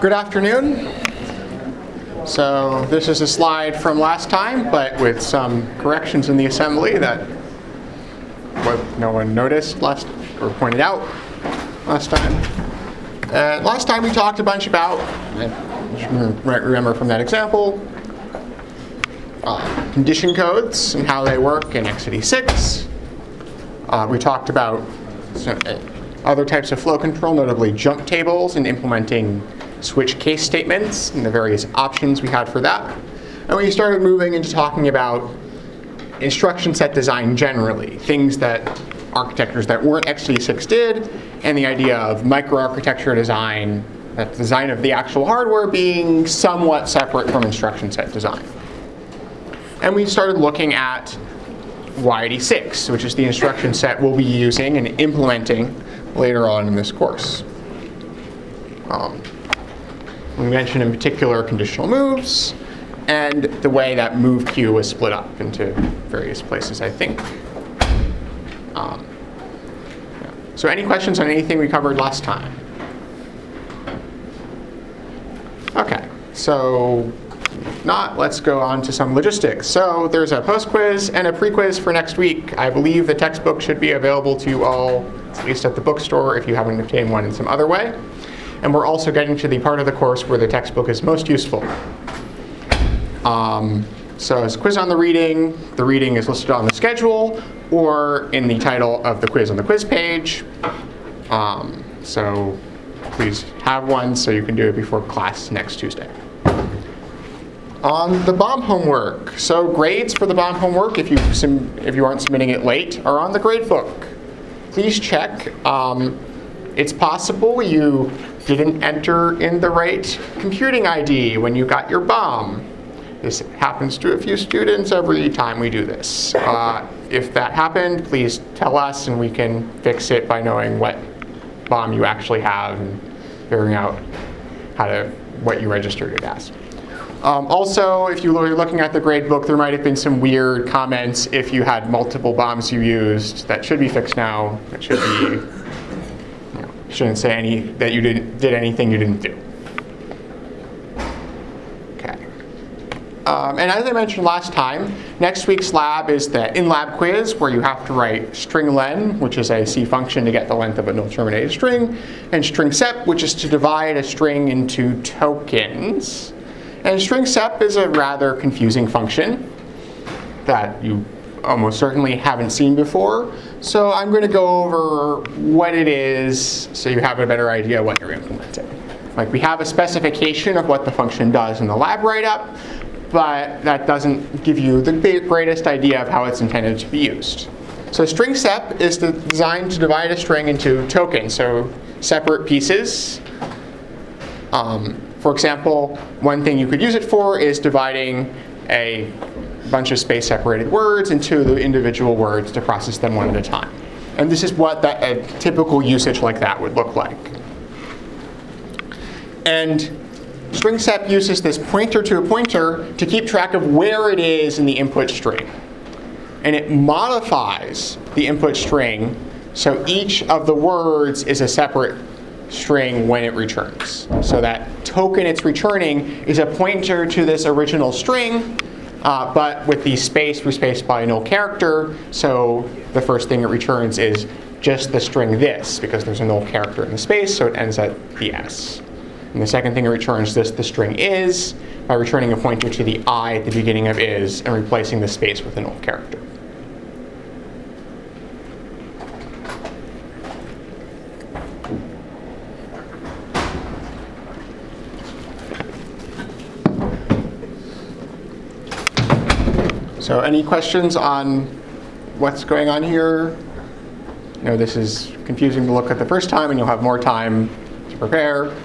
Good afternoon. So this is a slide from last time, but with some corrections in the assembly that no one noticed or pointed out last time. Last time we talked a bunch about, remember from that example, condition codes and how they work in x86. We talked about other types of flow control, notably jump tables and implementing switch case statements and the various options we had for that. And we started moving into talking about instruction set design generally, things that architectures that weren't x86 did, and the idea of microarchitecture design, that design of the actual hardware being somewhat separate from instruction set design. And we started looking at y86, which is the instruction set we'll be using and implementing later on in this course. We mentioned in particular conditional moves and the way that move queue was split up into various places, I think. So any questions on anything we covered last time? Okay, so if not, let's go on to some logistics. So there's a post-quiz and a pre-quiz for next week. I believe the textbook should be available to you all, at least at the bookstore, if you haven't obtained one in some other way. And we're also getting to the part of the course where the textbook is most useful. So as a quiz on the reading is listed on the schedule or in the title of the quiz on the quiz page. So please have one so you can do it before class next Tuesday. On the BOM homework, so grades for the BOM homework, if you aren't submitting it late, are on the gradebook. Please check. It's possible you didn't enter in the right computing ID when you got your BOM. This happens to a few students every time we do this. If that happened, please tell us and we can fix it by knowing what BOM you actually have and figuring out what you registered it as. Also, if you were looking at the gradebook, there might have been some weird comments if you had multiple BOMs you used. That should be fixed now. It should be, shouldn't say that you did anything you didn't do. Okay. And as I mentioned last time, next week's lab is the in-lab quiz where you have to write string len, which is a C function to get the length of a null-terminated string, and string sep, which is to divide a string into tokens. And string sep is a rather confusing function that you almost certainly haven't seen before. So I'm going to go over what it is so you have a better idea what you're implementing. Like, we have a specification of what the function does in the lab write-up, but that doesn't give you the greatest idea of how it's intended to be used. So string sep is designed to divide a string into tokens, so separate pieces. For example, one thing you could use it for is dividing a bunch of space-separated words into the individual words to process them one at a time. And this is what a typical usage like that would look like. And string sep uses this pointer to a pointer to keep track of where it is in the input string. And it modifies the input string so each of the words is a separate string when it returns. So that token it's returning is a pointer to this original string, but with the space respaced by a null character, so the first thing it returns is just the string this, because there's a null character in the space, so it ends at the s. And the second thing it returns the string is, by returning a pointer to the I at the beginning of is and replacing the space with a null character. So any questions on what's going on here? This is confusing to look at the first time, and you'll have more time to prepare.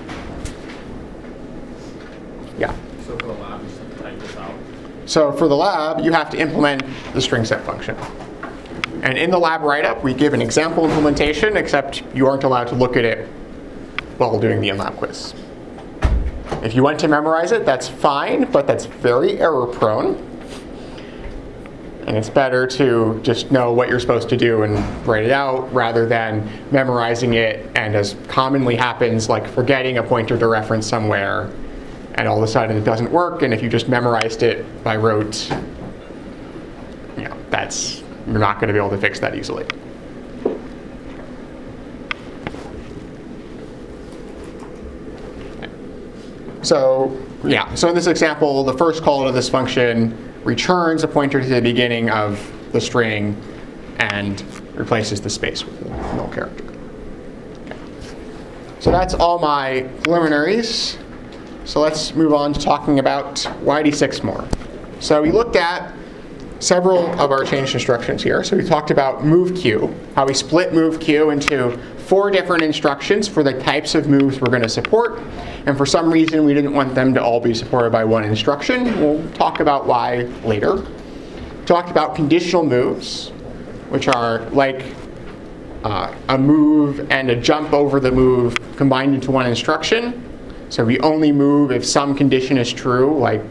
Yeah? So for the lab, you just type this out? So for the lab, you have to implement the string set function. And in the lab write-up, we give an example implementation, except you aren't allowed to look at it while doing the in-lab quiz. If you want to memorize it, that's fine, but that's very error-prone. And it's better to just know what you're supposed to do and write it out rather than memorizing it and, as commonly happens, like forgetting a pointer to reference somewhere and all of a sudden it doesn't work. And if you just memorized it by rote, you're not going to be able to fix that easily. So in this example, the first call to this function returns a pointer to the beginning of the string and replaces the space with a null character. Okay. So that's all my preliminaries. So let's move on to talking about YD6 more. So we looked at several of our changed instructions here. So we talked about move Q, how we split move Q into 4 different instructions for the types of moves we're going to support. And for some reason, we didn't want them to all be supported by one instruction. We'll talk about why later. We talked about conditional moves, which are like a move and a jump over the move combined into one instruction. So we only move if some condition is true, like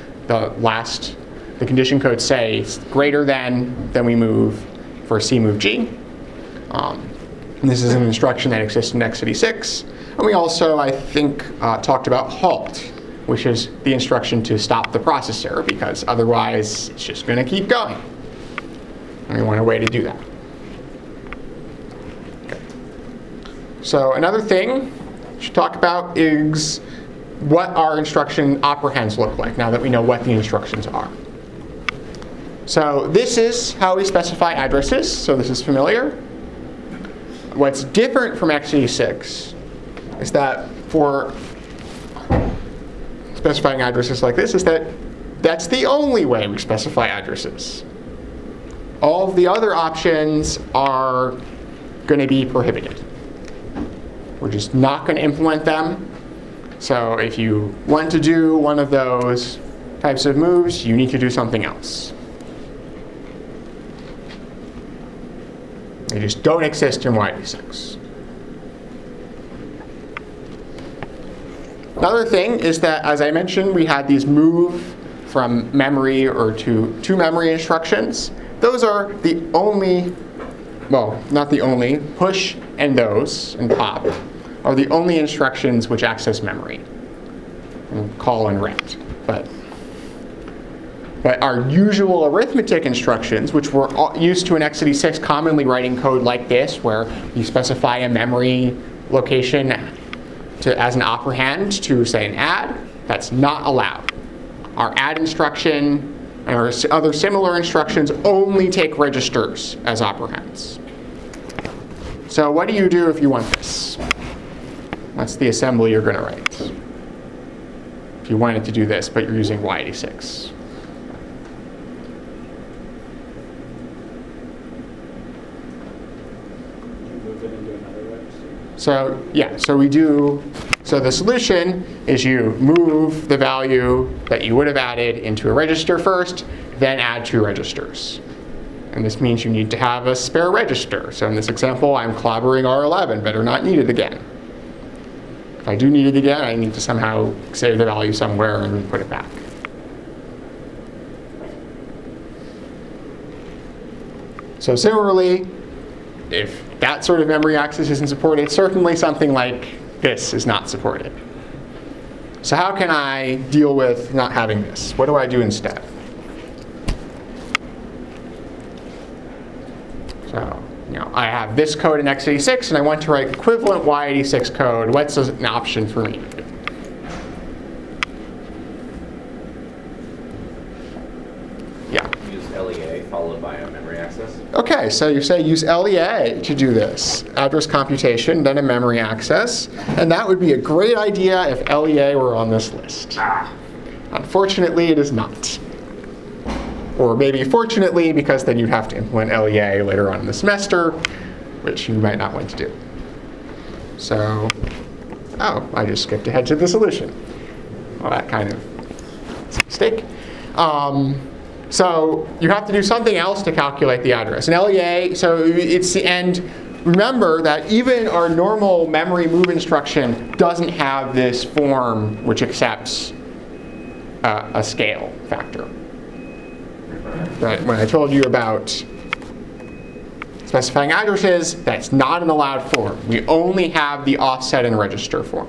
the condition codes say it's greater than, then we move for C move G. And this is an instruction that exists in x86. And we also, I think, talked about halt, which is the instruction to stop the processor, because otherwise it's just going to keep going. And we want a way to do that. Okay. So another thing we should talk about is what our instruction operands look like now that we know what the instructions are. So this is how we specify addresses. So this is familiar. What's different from x86 is that for specifying addresses like this is that that's the only way we specify addresses. All of the other options are going to be prohibited. We're just not going to implement them. So if you want to do one of those types of moves, you need to do something else. They just don't exist in YD6. Another thing is that, as I mentioned, we had these move from memory or to memory instructions. Those are the only, well, not the only, push and those and pop are the only instructions which access memory. And call and write. But our usual arithmetic instructions, which we're used to in x86 commonly writing code like this, where you specify a memory location as an operand to, say, an add, that's not allowed. Our add instruction and our other similar instructions only take registers as operands. So what do you do if you want this? That's the assembly you're going to write. If you wanted to do this, but you're using y86. So yeah, so the solution is you move the value that you would have added into a register first, then add 2 registers. And this means you need to have a spare register. So in this example, I'm clobbering R11, better not need it again. If I do need it again, I need to somehow save the value somewhere and put it back. So similarly, if that sort of memory access isn't supported, certainly something like this is not supported. So how can I deal with not having this? What do I do instead? So, I have this code in x86 and I want to write equivalent y86 code. What's an option for me? Yeah. Use LEA followed by a memory access. Okay, so you say use LEA to do this. Address computation, then a memory access. And that would be a great idea if LEA were on this list. Unfortunately, it is not. Or maybe fortunately, because then you'd have to implement LEA later on in the semester, which you might not want to do. So, I just skipped ahead to the solution. Well, that kind of is a mistake. So you have to do something else to calculate the address. And LEA, so it's the end. Remember that even our normal memory move instruction doesn't have this form which accepts a scale factor. Right, when I told you about specifying addresses, that's not an allowed form. We only have the offset and register form.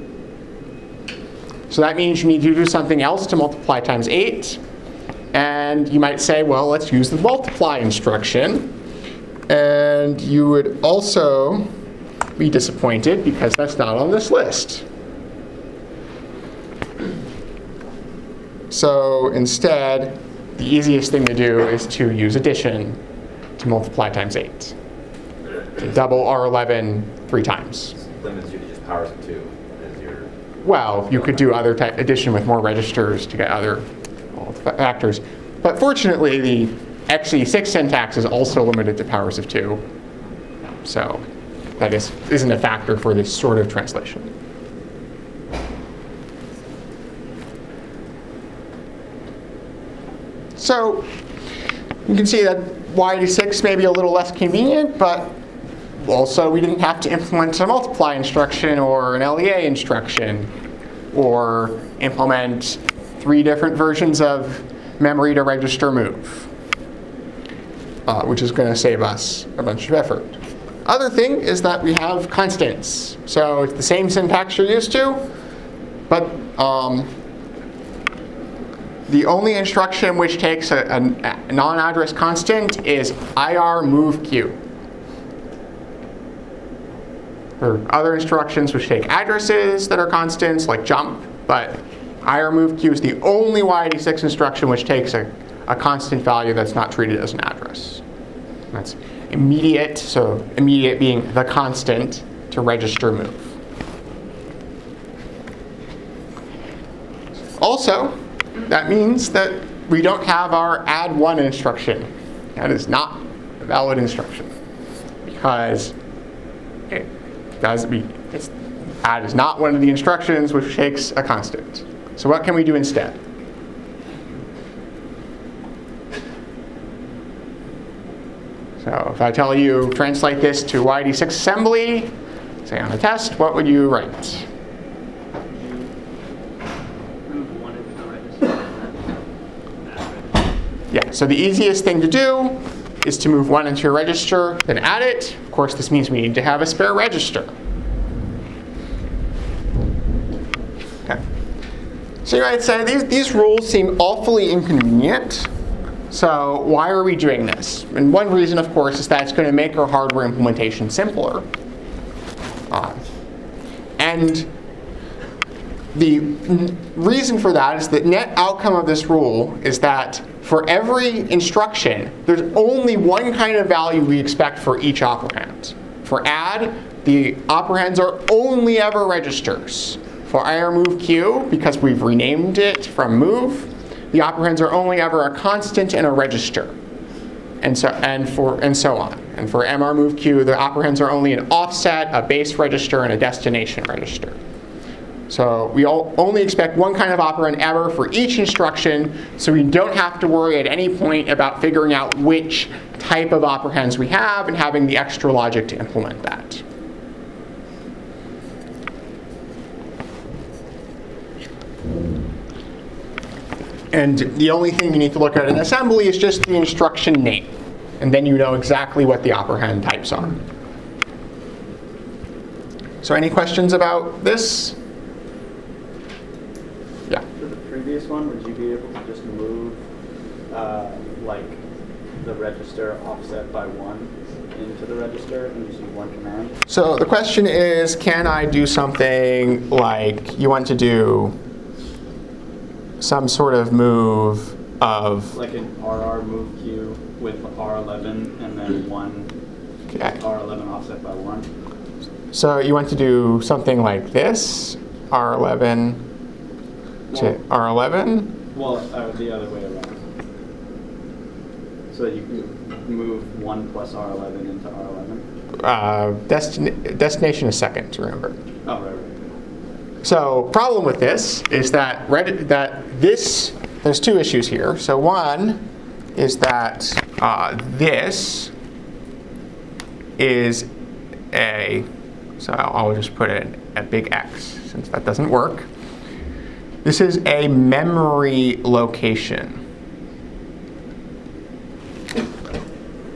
So that means you need to do something else to multiply times 8. And you might say, well, let's use the multiply instruction. And you would also be disappointed because that's not on this list. So instead, the easiest thing to do is to use addition to multiply times 8. To double R11 3 times. Limits you to just powers of 2 as your... Well, you could do other type addition with more registers to get other factors. But fortunately, the x86 syntax is also limited to powers of 2. So that isn't a factor for this sort of translation. So you can see that y86 may be a little less convenient, but also we didn't have to implement a multiply instruction or an LEA instruction or implement 3 different versions of memory to register move, which is going to save us a bunch of effort. Other thing is that we have constants. So it's the same syntax you're used to, but the only instruction which takes a non-address constant is IR move Q. There are other instructions which take addresses that are constants, like jump, but IR move Q is the only y86 instruction which takes a constant value that's not treated as an address. That's immediate, so immediate being the constant to register move. Also, that means that we don't have our add 1 instruction. That is not a valid instruction because add is not one of the instructions which takes a constant. So what can we do instead? So if I tell you translate this to y86 assembly, say on a test, what would you write? Yeah, so the easiest thing to do is to move 1 into a register, then add it. Of course, this means we need to have a spare register. Okay. So you might say these rules seem awfully inconvenient. So why are we doing this? And one reason, of course, is that it's going to make our hardware implementation simpler. And the reason for that is that net outcome of this rule is that for every instruction, there's only one kind of value we expect for each operand. For add, the operands are only ever registers. For IR move Q, because we've renamed it from move, the operands are only ever a constant and a register, and so on. And for MR move Q, the operands are only an offset, a base register, and a destination register. So we only expect one kind of operand ever for each instruction, so we don't have to worry at any point about figuring out which type of operands we have and having the extra logic to implement that. And the only thing you need to look at in assembly is just the instruction name. And then you know exactly what the operand types are. So any questions about this? Yeah. For the previous one, would you be able to just move like the register offset by 1 into the register and just use one command? So the question is, can I do something like you want to do some sort of move of... Like an RR move Q with R11 and then 1 Okay. R11 offset by 1. So you want to do something like this, R11 to R11? Well, the other way around. So that you can move 1 plus R11 into R11? Destination is second, remember. Oh, right. So problem with this is that there's 2 issues here. So one is that this is so I'll just put in a big X since that doesn't work. This is a memory location.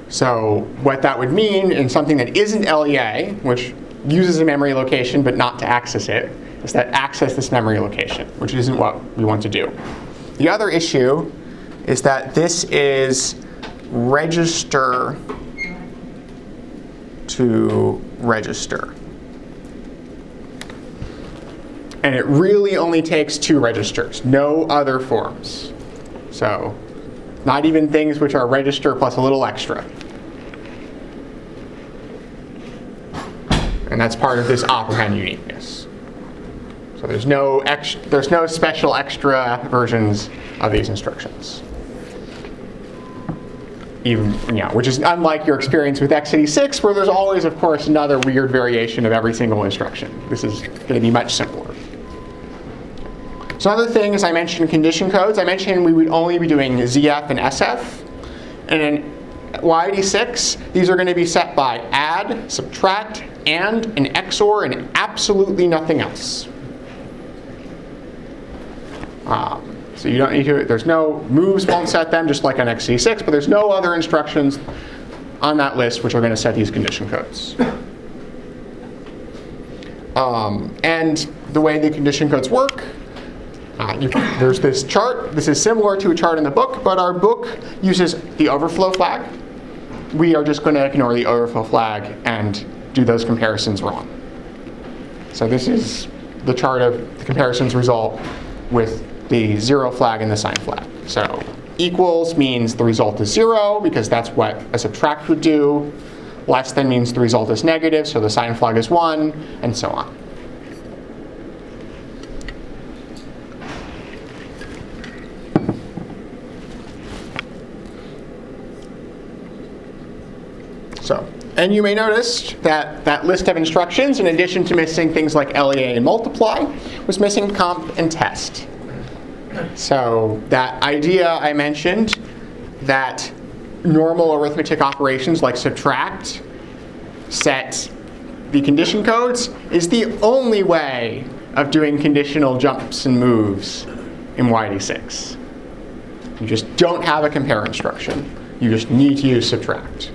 So what that would mean in something that isn't LEA, which uses a memory location but not to access it, is that access this memory location, which isn't what we want to do. The other issue is that this is register to register. And it really only takes 2 registers, no other forms. So not even things which are register plus a little extra. And that's part of this operand uniqueness. So there's no special extra versions of these instructions. Even, which is unlike your experience with x86, where there's always, of course, another weird variation of every single instruction. This is going to be much simpler. So another thing is I mentioned condition codes. I mentioned we would only be doing ZF and SF. And in Y86, these are going to be set by add, subtract, and an XOR, and absolutely nothing else. So you don't need to, there's no moves won't set them, just like on x86, but there's no other instructions on that list which are going to set these condition codes. And the way the condition codes work, there's this chart. This is similar to a chart in the book, but our book uses the overflow flag. We are just going to ignore the overflow flag and do those comparisons wrong. So this is the chart of the comparisons result with the 0 flag and the sign flag. So equals means the result is 0, because that's what a subtract would do. Less than means the result is negative, so the sign flag is 1, and so on. And you may notice that that list of instructions, in addition to missing things like LEA and multiply, was missing comp and test. So that idea I mentioned, that normal arithmetic operations like subtract set the condition codes, is the only way of doing conditional jumps and moves in Y86. You just don't have a compare instruction. You just need to use subtract.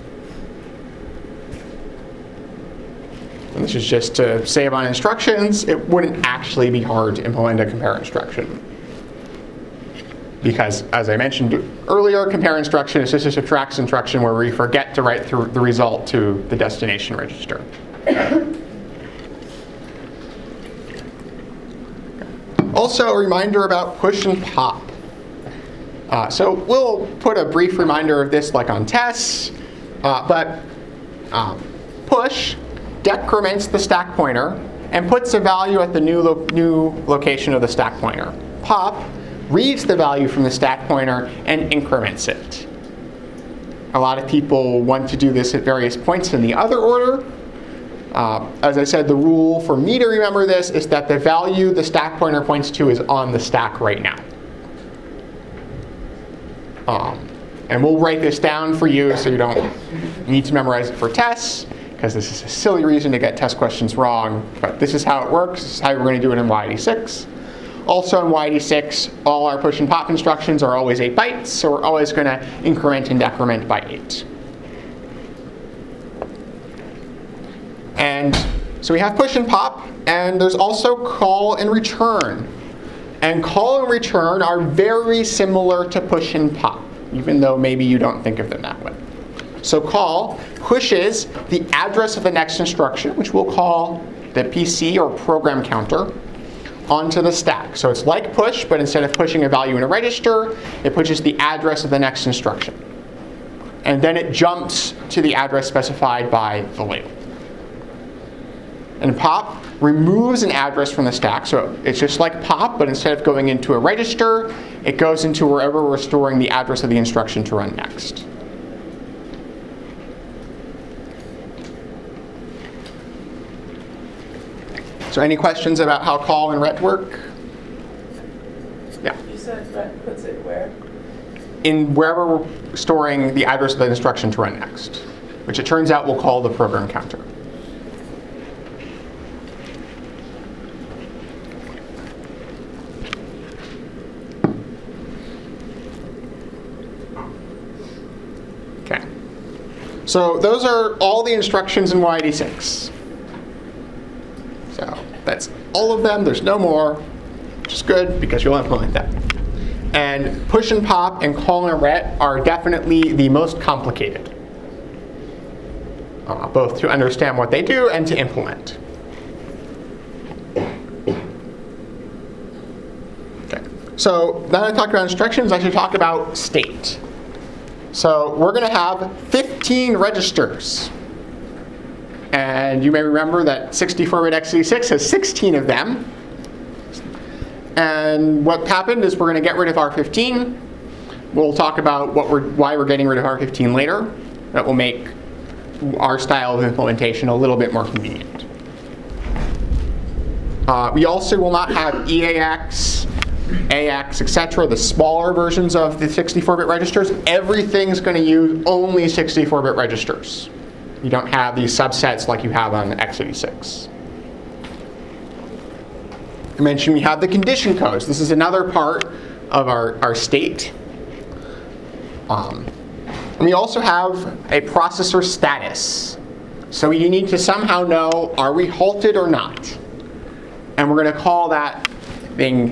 And this is just to save on instructions. It wouldn't actually be hard to implement a compare instruction. Because, as I mentioned earlier, compare instruction is just a subtract instruction where we forget to write through the result to the destination register. Also, a reminder about push and pop. So we'll put a brief reminder of this like on tests, but push decrements the stack pointer and puts a value at the new location of the stack pointer. Pop reads the value from the stack pointer and increments it. A lot of people want to do this at various points in the other order. As I said, the rule for me to remember this is that the value the stack pointer points to is on the stack right now. And we'll write this down for you so you don't need to memorize it for tests, because this is a silly reason to get test questions wrong. But this is how it works. This is how we're going to do it in Y86. Also in Y86, all our push and pop instructions are always 8 bytes, so we're always going to increment and decrement by 8. And so we have push and pop, and there's also call and return. And call and return are very similar to push and pop, even though maybe you don't think of them that way. So call pushes the address of the next instruction, which we'll call the PC or program counter, onto the stack. So it's like push, but instead of pushing a value in a register, it pushes the address of the next instruction. And then it jumps to the address specified by the label. And pop removes an address from the stack. So it's just like pop, but instead of going into a register, it goes into wherever we're storing the address of the instruction to run next. So any questions about how call and ret work? Yeah. You said ret puts it where? In wherever we're storing the address of the instruction to run next, which it turns out we'll call the program counter. Okay. So those are all the instructions in Y86. So that's all of them. There's no more, which is good because you'll implement them. And push and pop and call and ret are definitely the most complicated, both to understand what they do and to implement. Okay. So now that I talked about instructions, I should talk about state. So we're going to have 15 registers. And you may remember that 64-bit x86 has 16 of them. And what happened is we're going to get rid of R15. We'll talk about why we're getting rid of R15 later. That will make our style of implementation a little bit more convenient. We also will not have EAX, AX, etc., the smaller versions of the 64-bit registers. Everything's going to use only 64-bit registers. You don't have these subsets like you have on x86. I mentioned we have the condition codes. This is another part of our state. And we also have a processor status. So you need to somehow know, are we halted or not? And we're going to call that thing,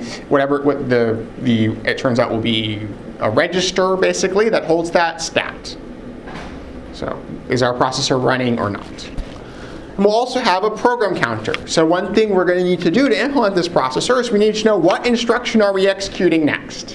it turns out will be a register, basically, that holds that stat. So is our processor running or not? And we'll also have a program counter. So one thing we're going to need to do to implement this processor is we need to know what instruction are we executing next.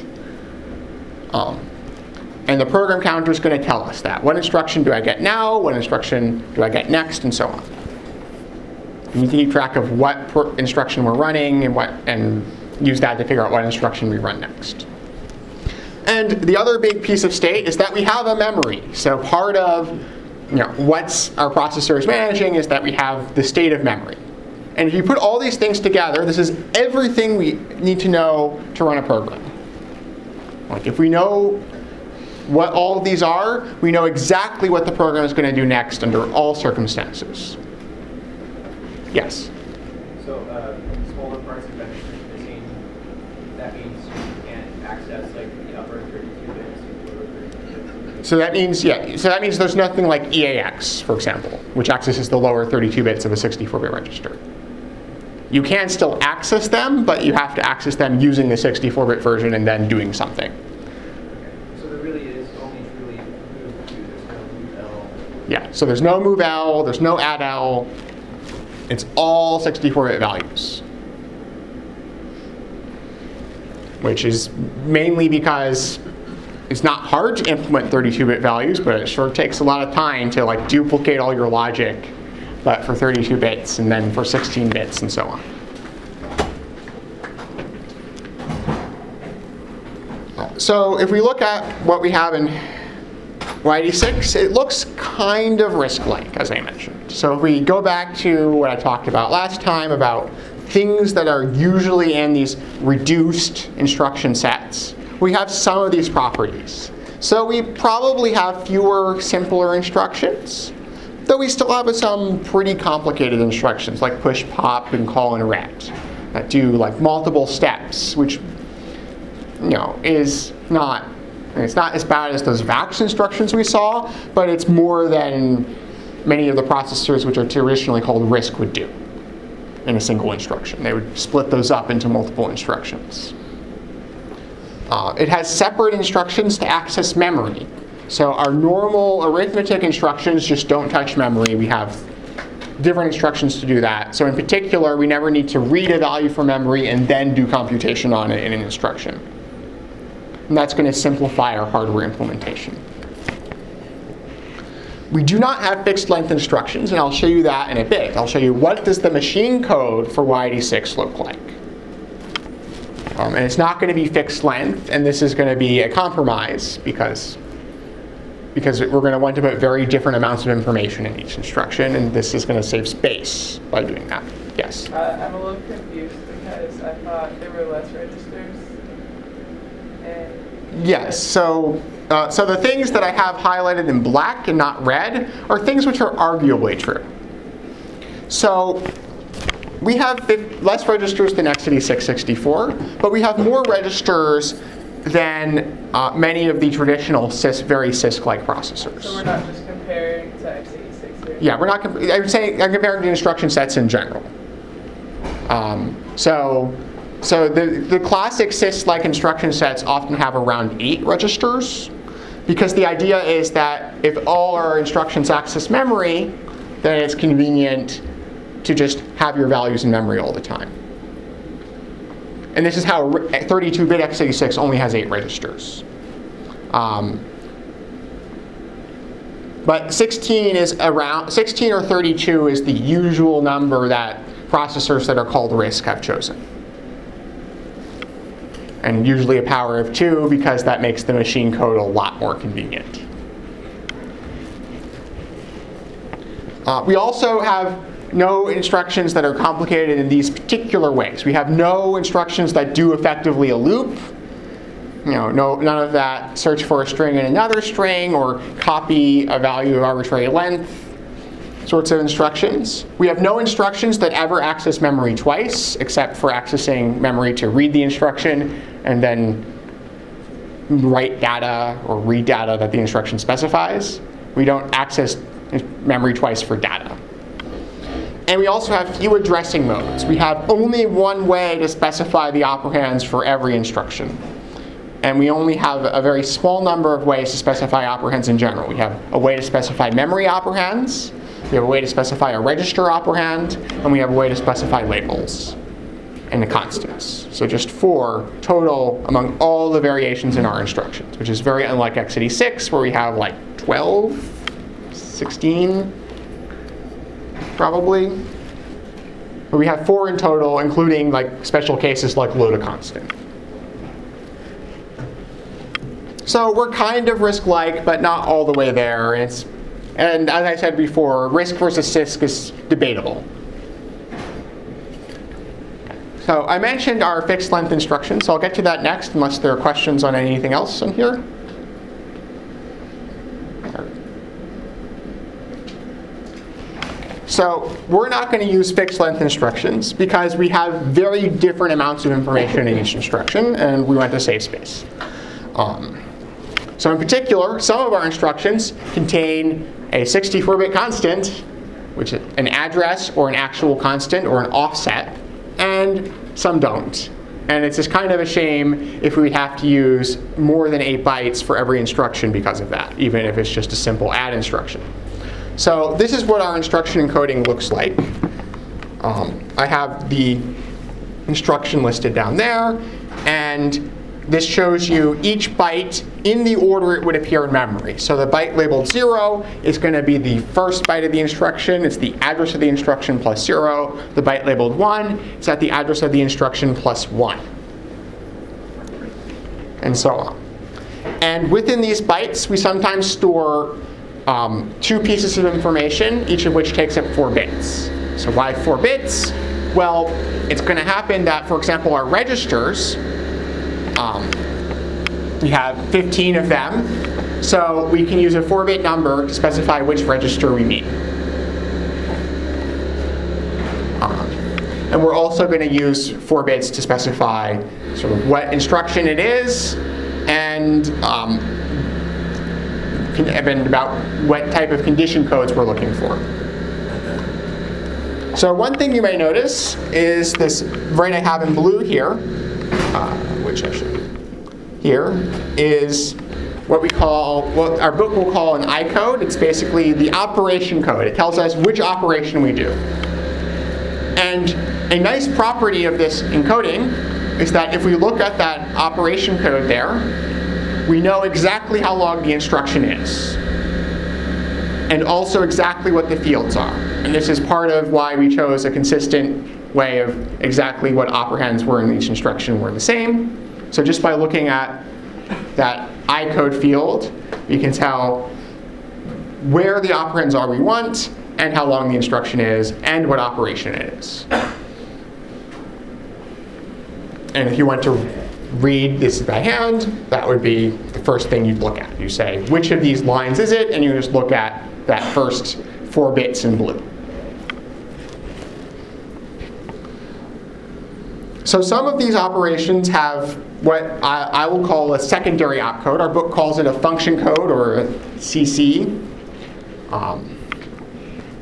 And the program counter is going to tell us that. What instruction do I get now? What instruction do I get next? And so on. We need to keep track of what instruction we're running and use that to figure out what instruction we run next. And the other big piece of state is that we have a memory. So part of what our processor is managing is that we have the state of memory. And if you put all these things together, this is everything we need to know to run a program. Like if we know what all of these are, we know exactly what the program is going to do next under all circumstances. Yes? So smaller parts of memory missing, that means you can't access like the upper 32 bits or lower 32 bits. So that means there's nothing like EAX, for example, which accesses the lower 32 bits of a 64-bit register. You can still access them, but you have to access them using the 64-bit version and then doing something. Okay. So there really is only truly move to, there's no move L. Yeah, so there's no move L, there's no add L. It's all 64-bit values. Which is mainly because it's not hard to implement 32-bit values, but it sure takes a lot of time to duplicate all your logic, but for 32 bits and then for 16 bits and so on. So if we look at what we have in Y86, it looks kind of RISC-like, as I mentioned. So if we go back to what I talked about last time about things that are usually in these reduced instruction sets, we have some of these properties. So we probably have fewer, simpler instructions, though we still have some pretty complicated instructions like push, pop, and call and ret that do multiple steps, which is not. It's not as bad as those VAX instructions we saw, but it's more than many of the processors which are traditionally called RISC would do in a single instruction. They would split those up into multiple instructions. It has separate instructions to access memory. So our normal arithmetic instructions just don't touch memory. We have different instructions to do that. So in particular, we never need to read a value from memory and then do computation on it in an instruction. And that's going to simplify our hardware implementation. We do not have fixed length instructions, and I'll show you that in a bit. I'll show you what does the machine code for Y86 look like. And it's not going to be fixed length, and this is going to be a compromise because we're going to want to put very different amounts of information in each instruction, and this is going to save space by doing that. Yes? I'm a little confused because I thought there were less registers. Yes, so the things that I have highlighted in black and not red are things which are arguably true. So we have less registers than x86 64, but we have more registers than many of the traditional very CISC-like processors. So we're not just comparing to Yeah, we're not. I'm saying I'm comparing to instruction sets in general. So the classic sys-like instruction sets often have around 8 registers, because the idea is that if all our instructions access memory, then it's convenient to just have your values in memory all the time. And this is how 32-bit x86 only has 8 registers. But 16 or 32 is the usual number that processors that are called RISC have chosen. And usually a power of 2, because that makes the machine code a lot more convenient. We also have no instructions that are complicated in these particular ways. We have no instructions that do effectively a loop. None of that search for a string in another string or copy a value of arbitrary length sorts of instructions. We have no instructions that ever access memory twice, except for accessing memory to read the instruction and then write data or read data that the instruction specifies. We don't access memory twice for data. And we also have few addressing modes. We have only one way to specify the operands for every instruction. And we only have a very small number of ways to specify operands in general. We have a way to specify memory operands, we have a way to specify a register operand, and we have a way to specify labels and the constants. So just 4 total among all the variations in our instructions, which is very unlike x86, where we have like 12, 16, probably. But we have 4 in total, including like special cases like load a constant. So we're kind of RISC-like, but not all the way there. And as I said before, RISC versus CISC is debatable. So I mentioned our fixed length instructions, so I'll get to that next, unless there are questions on anything else in here. So we're not going to use fixed length instructions because we have very different amounts of information in each instruction, and we want to save space. So in particular, some of our instructions contain a 64-bit constant, which is an address or an actual constant or an offset, and some don't. And it's just kind of a shame if we have to use more than 8 bytes for every instruction because of that, even if it's just a simple add instruction. So this is what our instruction encoding looks like. I have the instruction listed down there, and this shows you each byte in the order it would appear in memory. So the byte labeled 0 is going to be the first byte of the instruction. It's the address of the instruction plus 0. The byte labeled 1 is at the address of the instruction plus 1. And so on. And within these bytes, we sometimes store 2 pieces of information, each of which takes up 4 bits. So why 4 bits? Well, it's going to happen that, for example, our registers, we have 15 of them, so we can use a 4-bit number to specify which register we mean. And we're also going to use 4 bits to specify sort of what instruction it is and about what type of condition codes we're looking for. So one thing you may notice is this right I have in blue here, which I should. Here is what our book will call an I code. It's basically the operation code. It tells us which operation we do. And a nice property of this encoding is that if we look at that operation code there, we know exactly how long the instruction is, and also exactly what the fields are. And this is part of why we chose a consistent way of exactly what operands were in each instruction were the same. So just by looking at that I code field, you can tell where the operands are we want, and how long the instruction is, and what operation it is. And if you want to read this by hand, that would be the first thing you'd look at. You say, which of these lines is it? And you just look at that first 4 bits in blue. So some of these operations have what I will call a secondary opcode. Our book calls it a function code or a CC.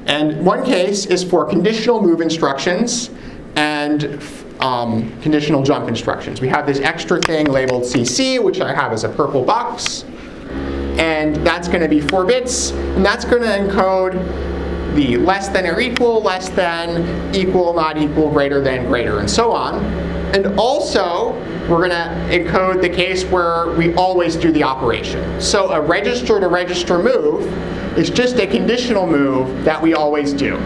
And one case is for conditional move instructions and conditional jump instructions. We have this extra thing labeled CC, which I have as a purple box. And that's going to be 4 bits. And that's going to encode the less than or equal, less than, equal, not equal, greater than, greater, and so on. And also, we're going to encode the case where we always do the operation. So a register to register move is just a conditional move that we always do.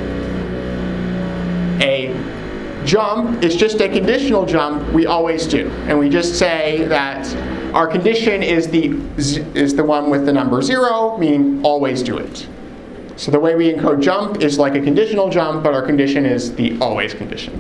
A jump is just a conditional jump we always do. And we just say that our condition is the one with the number 0, meaning always do it. So the way we encode jump is like a conditional jump, but our condition is the always condition.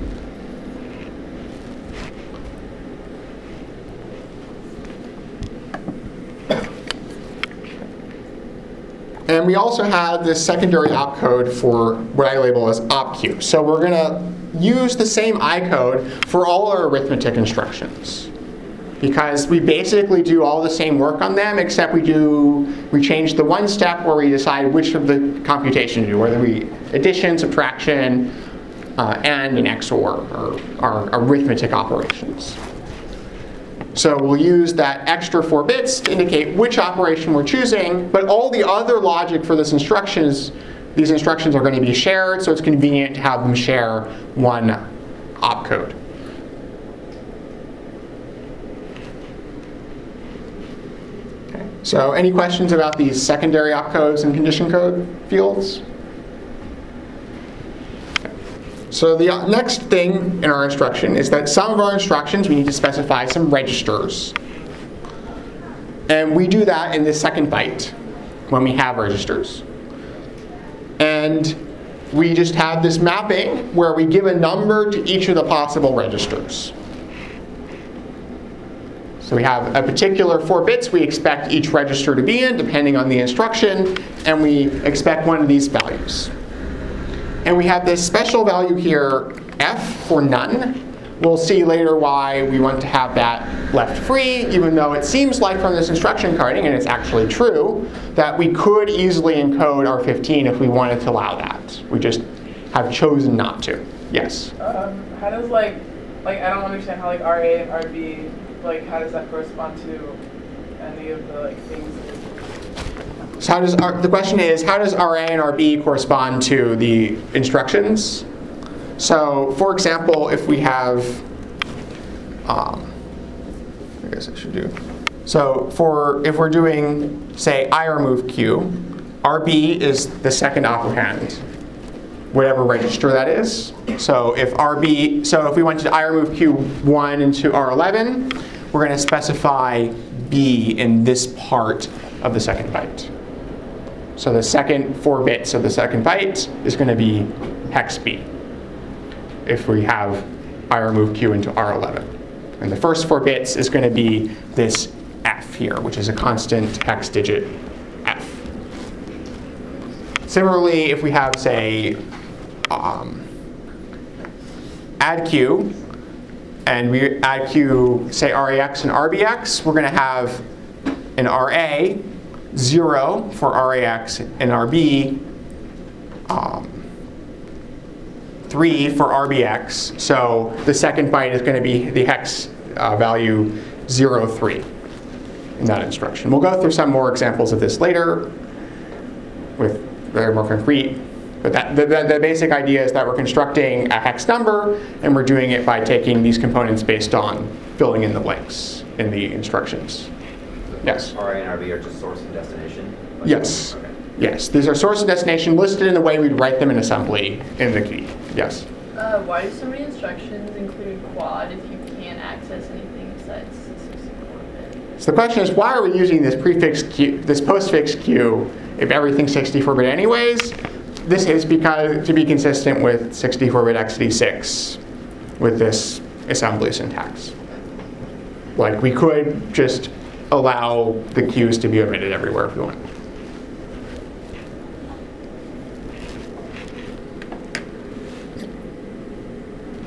And we also have this secondary opcode for what I label as opq. So we're going to use the same I-code for all our arithmetic instructions, because we basically do all the same work on them, except we change the one step where we decide which of the computation to do, whether we addition, subtraction, and an XOR, or our arithmetic operations. So we'll use that extra 4 bits to indicate which operation we're choosing, but all the other logic for these instructions are going to be shared, so it's convenient to have them share one opcode. Okay. So any questions about these secondary opcodes and condition code fields? So the next thing in our instruction is that some of our instructions we need to specify some registers. And we do that in the second byte when we have registers. And we just have this mapping where we give a number to each of the possible registers. So we have a particular 4 bits we expect each register to be in, depending on the instruction, and we expect one of these values. And we have this special value here, f, for none. We'll see later why we want to have that left free, even though it seems like from this instruction carding, and it's actually true, that we could easily encode our 15 if we wanted to allow that. We just have chosen not to. Yes? How does I don't understand how RA and RB, how does that correspond to any of the things? So the question is, how does RA and RB correspond to the instructions? So, for example, if we have, I guess I should do. So, if we're doing, say, I remove Q, RB is the second operand, whatever register that is. So if we went to I remove Q1 into R11, we're going to specify B in this part of the second byte. So the second 4 bits of the second byte is going to be hex B if we have I remove Q into R11. And the first 4 bits is going to be this F here, which is a constant hex digit F. Similarly, if we have, say, add Q, and we add Q, say, RAX and RBX, we're going to have an RA, 0 for RAX, and RB, 3 for RBX. So the second byte is going to be the hex value 03 in that instruction. We'll go through some more examples of this later with very more concrete. But the basic idea is that we're constructing a hex number, and we're doing it by taking these components based on filling in the blanks in the instructions. Yes? RA and RB are just source and destination? Yes. Okay. Yes, these are source and destination listed in the way we'd write them in assembly in the key. Yes? Why do so many instructions include quad if you can't access anything besides 64-bit? So the question is, why are we using this prefix Q, this postfix Q, if everything's 64-bit anyways? This is because to be consistent with 64-bit x86 with this assembly syntax. Like, we could just allow the Qs to be omitted everywhere if we want.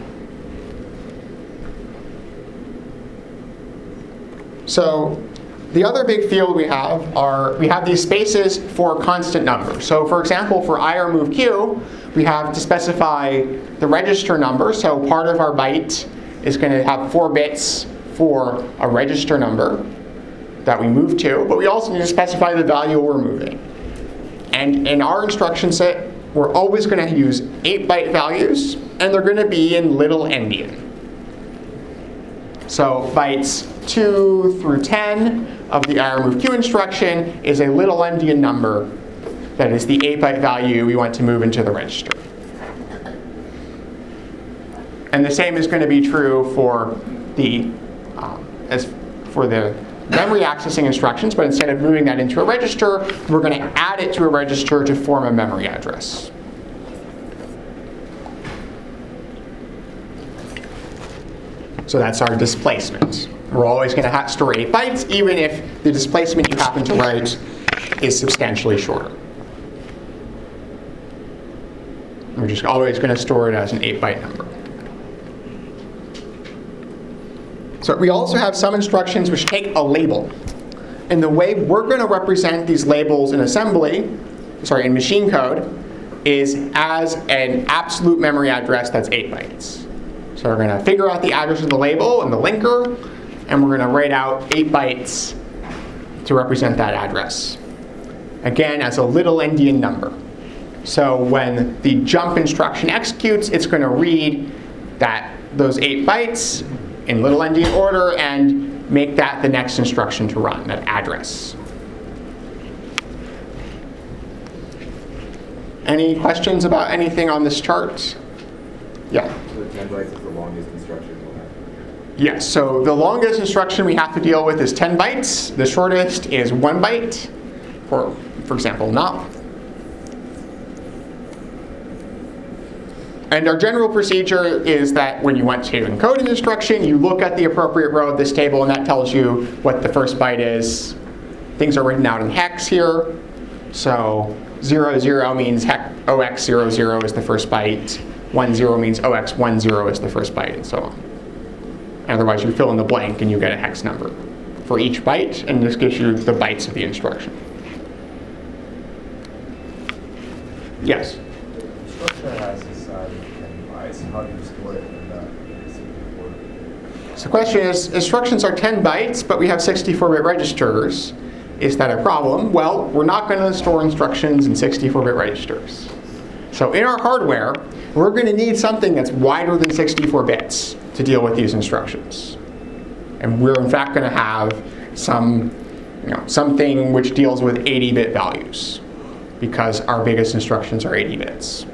So the other big field we have these spaces for constant numbers. So for example, for IRMoveQ, we have to specify the register number. So part of our byte is going to have 4 bits for a register number that we move to, but we also need to specify the value we're moving. And in our instruction set, we're always going to use 8-byte values, and they're going to be in little endian. So bytes 2 through 10 of the IRMoveQ instruction is a little endian number that is the 8-byte value we want to move into the register. And the same is going to be true for the memory accessing instructions, but instead of moving that into a register, we're going to add it to a register to form a memory address. So that's our displacement. We're always going to store 8 bytes, even if the displacement you happen to write is substantially shorter. We're just always going to store it as an 8-byte number. So we also have some instructions which take a label. And the way we're going to represent these labels in in machine code, is as an absolute memory address that's 8 bytes. So we're going to figure out the address of the label and the linker, and we're going to write out 8 bytes to represent that address. Again, as a little endian number. So when the jump instruction executes, it's going to read those 8 bytes in little endian order and make that the next instruction to run, that address. Any questions about anything on this chart? Yeah. So 10 bytes is the longest instruction we'll have. Yes, so the longest instruction we have to deal with is 10 bytes. The shortest is 1 byte, for example, not. And our general procedure is that when you want to encode an instruction, you look at the appropriate row of this table, and that tells you what the first byte is. Things are written out in hex here. So 00 means OX00 is the first byte. 10 means OX10 is the first byte, and so on. Otherwise, you fill in the blank, and you get a hex number for each byte, and this gives you the bytes of the instruction. Yes? Structure has a size of 10 bytes. How do you store it in the 64? So the question is, instructions are 10 bytes, but we have 64-bit registers. Is that a problem? Well, we're not going to store instructions in 64-bit registers. So in our hardware, we're going to need something that's wider than 64 bits to deal with these instructions. And we're in fact going to have something which deals with 80-bit values, because our biggest instructions are 80 bits.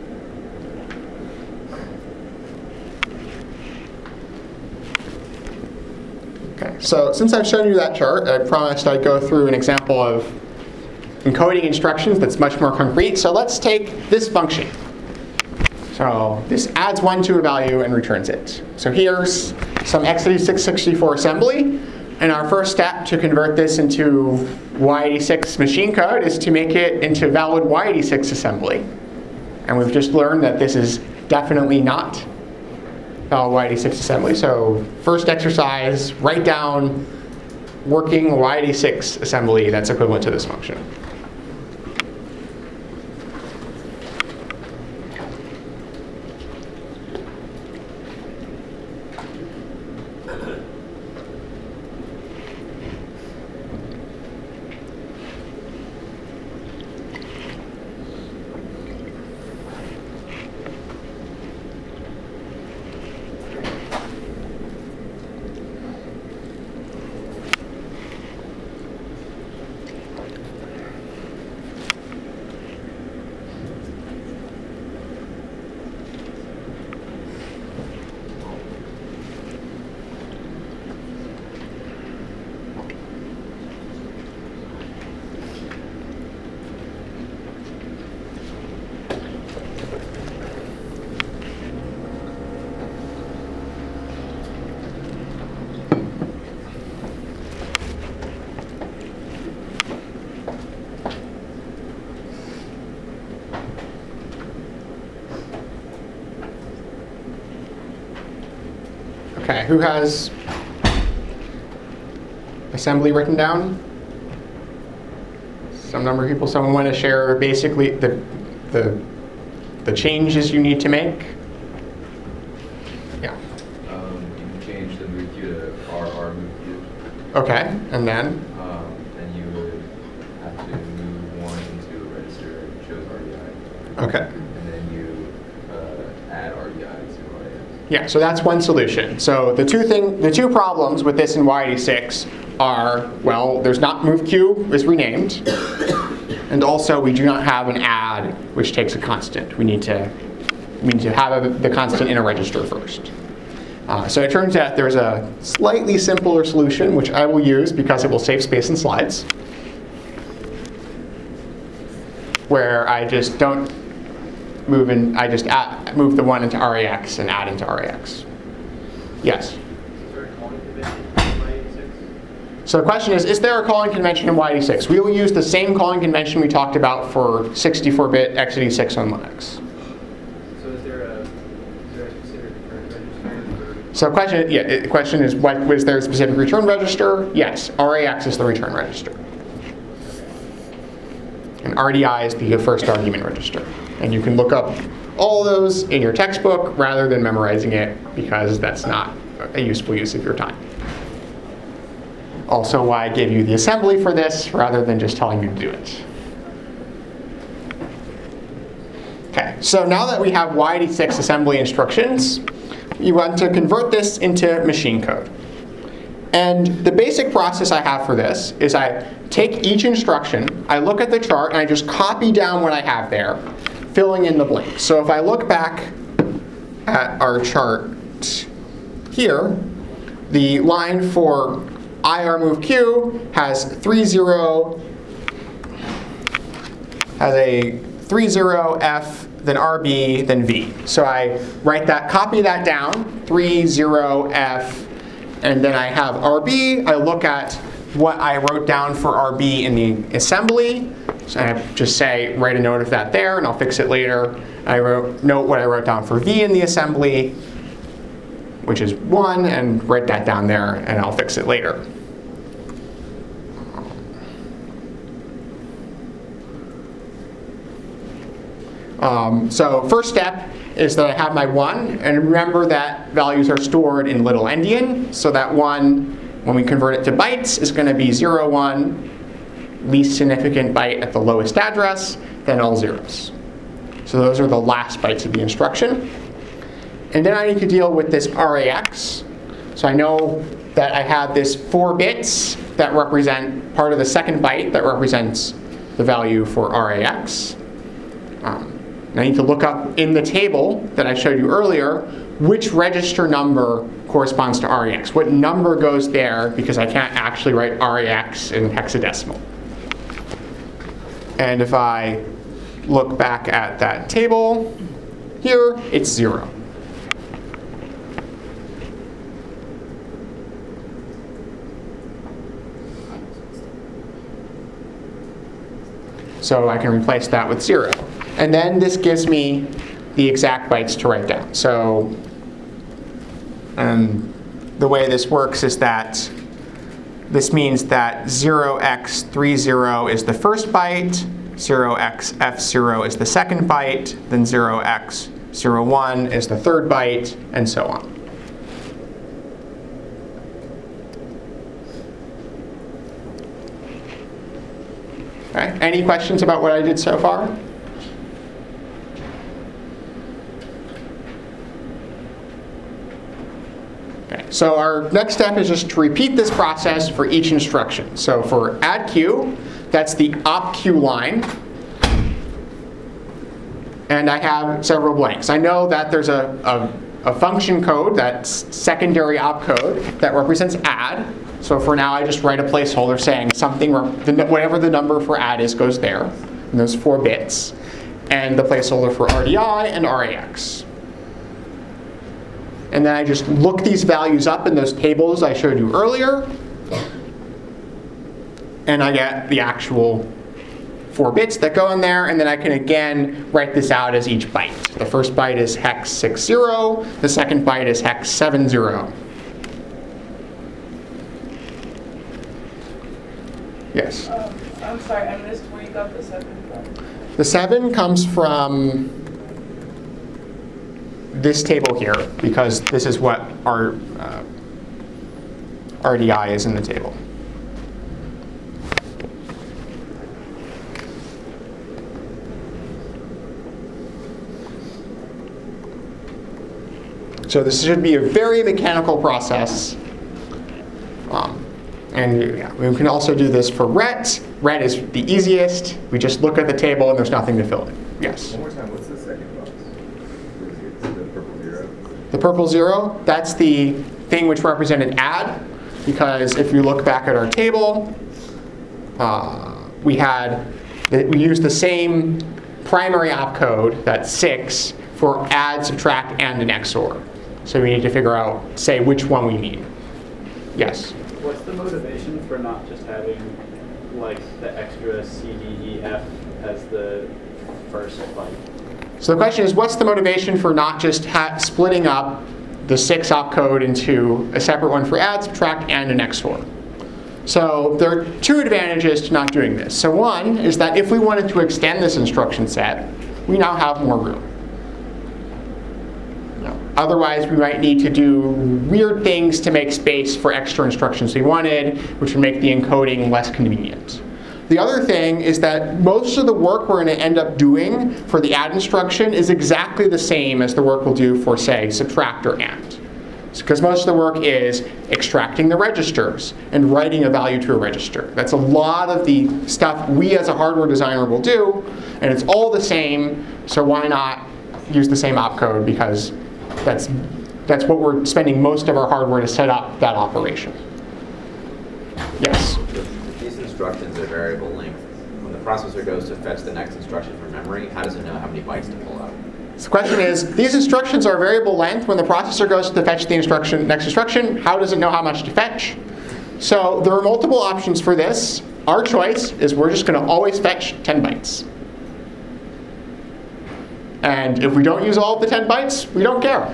Okay, so since I've shown you that chart, I promised I'd go through an example of encoding instructions that's much more concrete. So let's take this function. So this adds 1 to a value and returns it. So here's some x86 64 assembly. And our first step to convert this into y86 machine code is to make it into valid y86 assembly. And we've just learned that this is definitely not valid y86 assembly. So first exercise, write down working y86 assembly that's equivalent to this function. Okay, who has assembly written down? Some number of people, someone want to share basically the changes you need to make? Yeah. You can change the move queue to RR move queue. Okay, and then? Then you would have to move one into a register that shows RDI. Okay. And then you add RDI to RAS. Yeah, so that's one solution. So the two problems with this in Y86 are, well, there's not move queue is renamed, and also we do not have an add which takes a constant. We need to have the constant in a register first. So it turns out there's a slightly simpler solution which I will use because it will save space in slides, where I just don't move in. I just move the 1 into RAX and add into RAX. Yes. Is there a calling convention in Y86? So the question is there a calling convention in Y86? We will use the same calling convention we talked about for 64-bit x86 on Linux. So is there a specific return register? So the question is, was there a specific return register? Yes, RAX is the return register. And RDI is the first argument register. And you can look up all those in your textbook rather than memorizing it, because that's not a useful use of your time. Also why I gave you the assembly for this rather than just telling you to do it. Okay, so now that we have Y86 assembly instructions, you want to convert this into machine code. And the basic process I have for this is I take each instruction, I look at the chart, and I just copy down what I have there, filling in the blanks. So if I look back at our chart here, the line for IR move Q has a 30F, then RB, then V. So I write that, copy that down, 30F, and then I have RB. I look at what I wrote down for RB in the assembly. So I just say, write a note of that there, and I'll fix it later. I note what I wrote down for V in the assembly, which is 1, and write that down there, and I'll fix it later. So first step is that I have my 1, and remember that values are stored in little endian, so that 1, when we convert it to bytes, is going to be 0, 1, least significant byte at the lowest address, then all zeros. So those are the last bytes of the instruction. And then I need to deal with this RAX. So I know that I have this 4 bits that represent part of the second byte that represents the value for RAX. And I need to look up in the table that I showed you earlier which register number corresponds to RAX. What number goes there, because I can't actually write RAX in hexadecimal. And if I look back at that table, here it's 0. So I can replace that with 0. And then this gives me the exact bytes to write down. So the way this works is that this means that 0x30 is the first byte, 0xf0 is the second byte, then 0x01 is the third byte, and so on. Okay. Any questions about what I did so far? Okay. So our next step is just to repeat this process for each instruction. So for add Q, that's the op Q line. And I have several blanks. I know that there's a function code, that's secondary opcode, that represents add. So for now, I just write a placeholder saying something, whatever the number for add is goes there, in those 4 bits, and the placeholder for RDI and RAX. And then I just look these values up in those tables I showed you earlier, and I get the actual 4 bits that go in there, and then I can again write this out as each byte. The first byte is hex 60, the second byte is hex 70. Yes? I I'm sorry, I missed where you got the 7 from. The 7 comes from this table here, because this is what our RDI is in the table. So this should be a very mechanical process. And yeah, we can also do this for RET. RET is the easiest. We just look at the table and there's nothing to fill in. Yes? One more time, what's the second box? Is it the purple 0? The purple 0, that's the thing which represented add, because if you look back at our table, we used the same primary opcode, that's 6, for add, subtract, and an XOR. So we need to figure out, say, which one we need. Yes? What's the motivation for not just having like the extra C, D, E, F as the first byte? So the question is, what's the motivation for not just splitting up the 6 opcode into a separate one for add, subtract, and an XOR? So there are 2 advantages to not doing this. So one is that if we wanted to extend this instruction set, we now have more room. Otherwise, we might need to do weird things to make space for extra instructions we wanted, which would make the encoding less convenient. The other thing is that most of the work we're going to end up doing for the add instruction is exactly the same as the work we'll do for, say, subtract or AND. Because most of the work is extracting the registers and writing a value to a register. That's a lot of the stuff we as a hardware designer will do, and it's all the same, so why not use the same opcode, because that's what we're spending most of our hardware to set up that operation. Yes? If these instructions are variable length, when the processor goes to fetch the next instruction from memory, how does it know how many bytes to pull out? So the question is, these instructions are variable length. When the processor goes to fetch the next instruction, how does it know how much to fetch? So there are multiple options for this. Our choice is we're just going to always fetch 10 bytes. And if we don't use all of the 10 bytes, we don't care.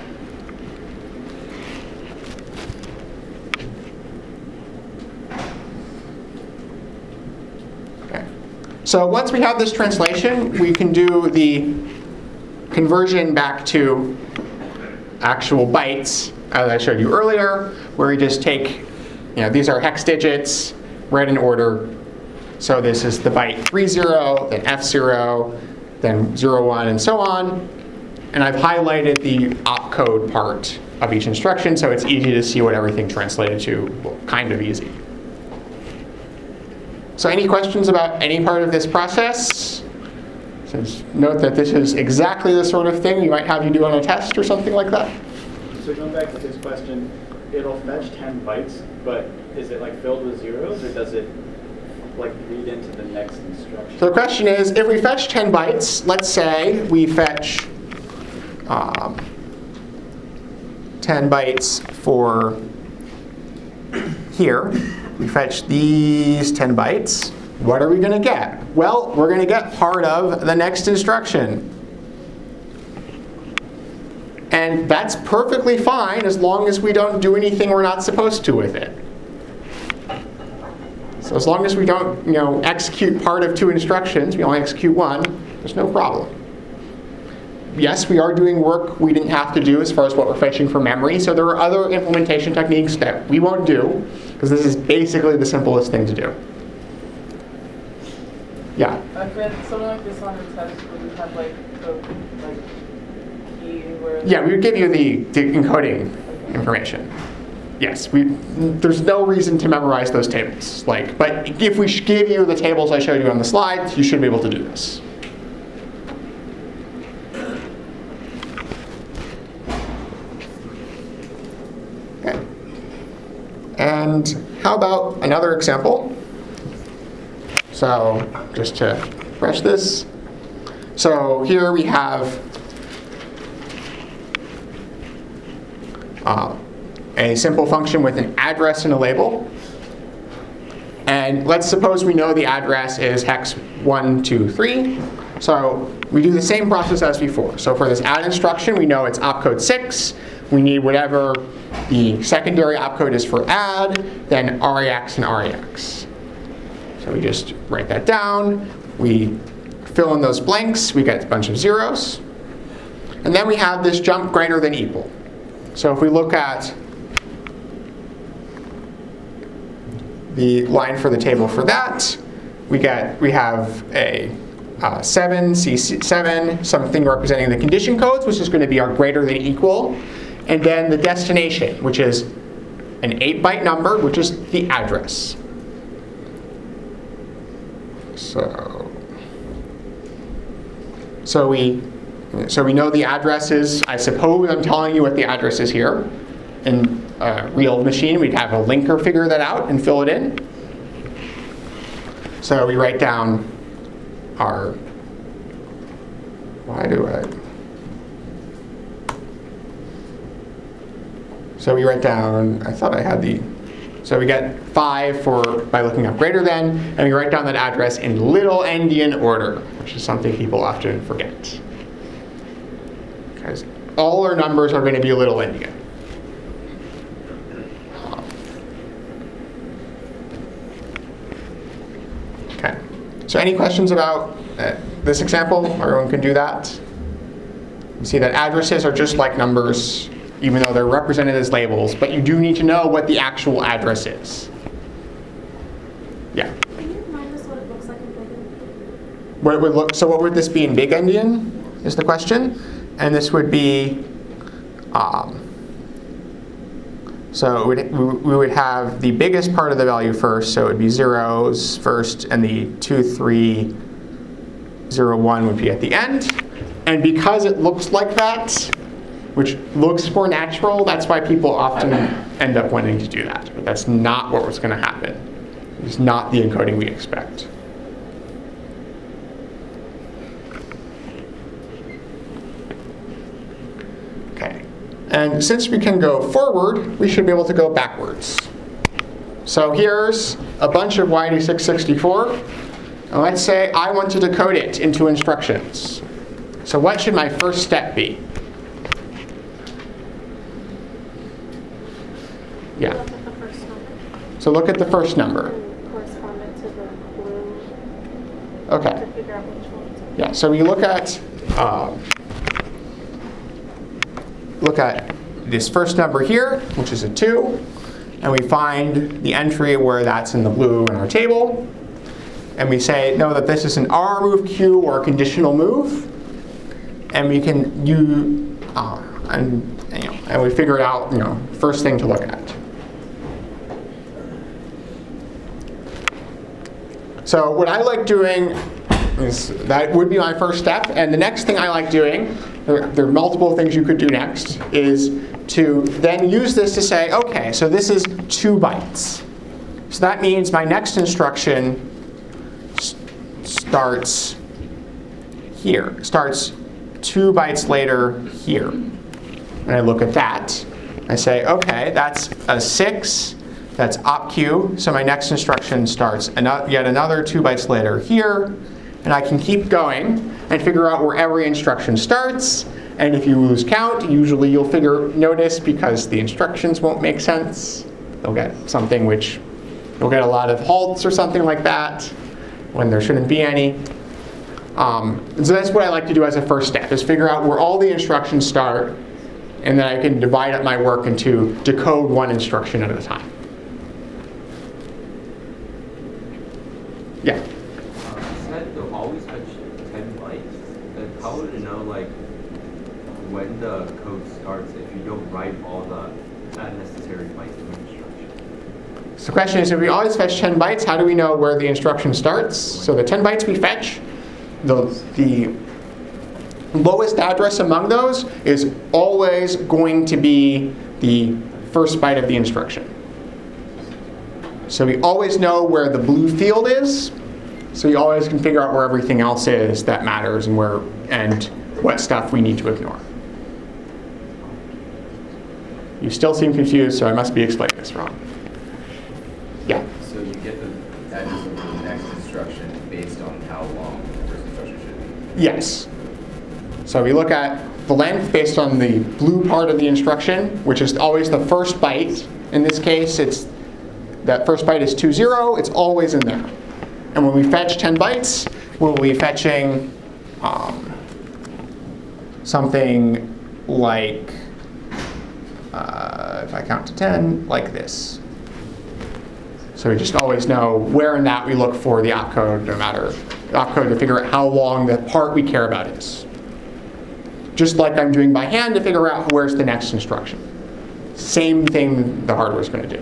Okay. So once we have this translation, we can do the conversion back to actual bytes, as I showed you earlier, where we just take, these are hex digits, read in order. So this is the byte 30, then F0, then 0, 1, and so on. And I've highlighted the opcode part of each instruction, so it's easy to see what everything translated to, well, kind of easy. So any questions about any part of this process? Since note that this is exactly the sort of thing we might have you do on a test or something like that. So going back to this question, it'll fetch 10 bytes, but is it like filled with zeros, or does it like read into the next instruction? So the question is, if we fetch 10 bytes, let's say we fetch 10 bytes for here. We fetch these 10 bytes. What are we going to get? Well, we're going to get part of the next instruction. And that's perfectly fine as long as we don't do anything we're not supposed to with it. So as long as we don't, execute part of 2 instructions, we only execute 1, there's no problem. Yes, we are doing work we didn't have to do as far as what we're fetching from memory, so there are other implementation techniques that we won't do, because this is basically the simplest thing to do. Yeah? For something like this on the test, would you have the key where... Yeah, we would give you the encoding information. Yes, there's no reason to memorize those tables. But if we give you the tables I showed you on the slides, you should be able to do this. Okay. And how about another example? So just to refresh this. So here we have a simple function with an address and a label. And let's suppose we know the address is hex 123. So we do the same process as before. So for this add instruction, we know it's opcode 6. We need whatever the secondary opcode is for add, then RAX and RAX. So we just write that down. We fill in those blanks. We get a bunch of zeros. And then we have this jump greater than equal. So if we look at the line for the table for that, we have a 7, C7, something representing the condition codes, which is going to be our greater than equal, and then the destination, which is an 8-byte number, which is the address. So we know the address is, I suppose I'm telling you what the address is here. In a real machine, we'd have a linker figure that out and fill it in. So we write down our, so we write down, I thought I had so we get 5 by looking up greater than, and we write down that address in little endian order, which is something people often forget. Because all our numbers are going to be a little endian. Okay. So any questions about this example? Everyone can do that. You see that addresses are just like numbers, even though they're represented as labels, but you do need to know what the actual address is. Yeah? Can you remind us what it looks like in big endian? So what would this be in big endian, is the question? And this would be, so we would have the biggest part of the value first, so it would be zeros first, and the 2, 3, 0, 1 would be at the end. And because it looks like that, which looks more natural, that's why people often end up wanting to do that. But that's not what was going to happen. It's not the encoding we expect. Okay. And since we can go forward, we should be able to go backwards. So here's a bunch of YD664. And let's say I want to decode it into instructions. So what should my first step be? Yeah. Look at the first number. So look at the first number. And correspond it to the blue. Okay. To figure out which ones. Yeah. So we look at this first number here, which is a 2, and we find the entry where that's in the blue in our table, and we say know that this is an R move Q or a conditional move, and we can use and we figure it out. First thing to look at. So what I like doing is, that would be my first step. And the next thing I like doing, there are multiple things you could do next, is to then use this to say, okay, so this is 2 bytes. So that means my next instruction starts here, starts 2 bytes later here. And I look at that. I say, okay, that's a 6. That's OpQ, so my next instruction starts yet another 2 bytes later here, and I can keep going and figure out where every instruction starts. And if you lose count, usually you'll notice because the instructions won't make sense. You'll get something which, you'll get a lot of halts or something like that when there shouldn't be any. So that's what I like to do as a first step, is figure out where all the instructions start, and then I can divide up my work into decode one instruction at a time. Yeah. You said they'll always fetch 10 bytes. Then how would it know when the code starts if you don't write all the unnecessary bytes in the instruction? So the question is, if we always fetch 10 bytes, how do we know where the instruction starts? So the 10 bytes we fetch, the lowest address among those is always going to be the first byte of the instruction. So we always know where the blue field is, so you always can figure out where everything else is that matters and what stuff we need to ignore. You still seem confused, so I must be explaining this wrong. Yeah? So you get the address of the next instruction based on how long the first instruction should be? Yes. So we look at the length based on the blue part of the instruction, which is always the first byte. In this case, that first byte is 20. It's always in there. And when we fetch 10 bytes, we'll be fetching something like, if I count to 10, like this. So we just always know where in that we look for the opcode, no matter the opcode, to figure out how long the part we care about is. Just like I'm doing by hand to figure out where's the next instruction. Same thing the hardware is going to do.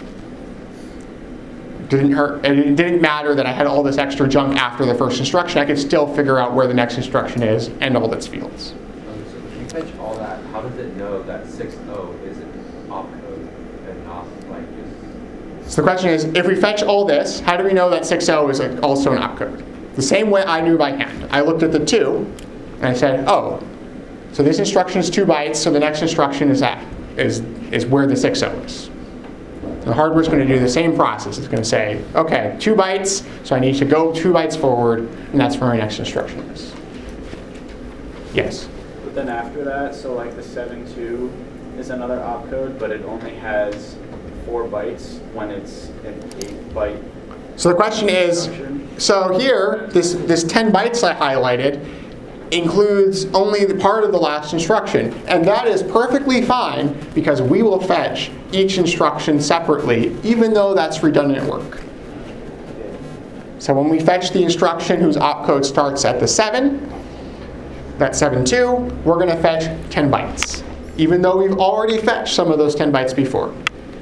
It didn't matter that I had all this extra junk after the first instruction. I could still figure out where the next instruction is and all its fields. So if you fetch all that, how does it know that 6.0 is an opcode and not like just... So the question is, if we fetch all this, how do we know that 6.0 is also an opcode? The same way I knew by hand. I looked at the 2, and I said, oh, so this instruction is 2 bytes, so the next instruction is where the 6.0 is. The hardware is going to do the same process. It's going to say, okay, 2 bytes, so I need to go 2 bytes forward, and that's where my next instruction is. Yes? But then after that, so like the 7.2 is another opcode, but it only has 4 bytes when it's an 8-byte. So the question is, so here, this 10 bytes I highlighted includes only the part of the last instruction. And that is perfectly fine because we will fetch each instruction separately, even though that's redundant work. So when we fetch the instruction whose opcode starts at the 7, that's 7.2, we're going to fetch 10 bytes, even though we've already fetched some of those 10 bytes before.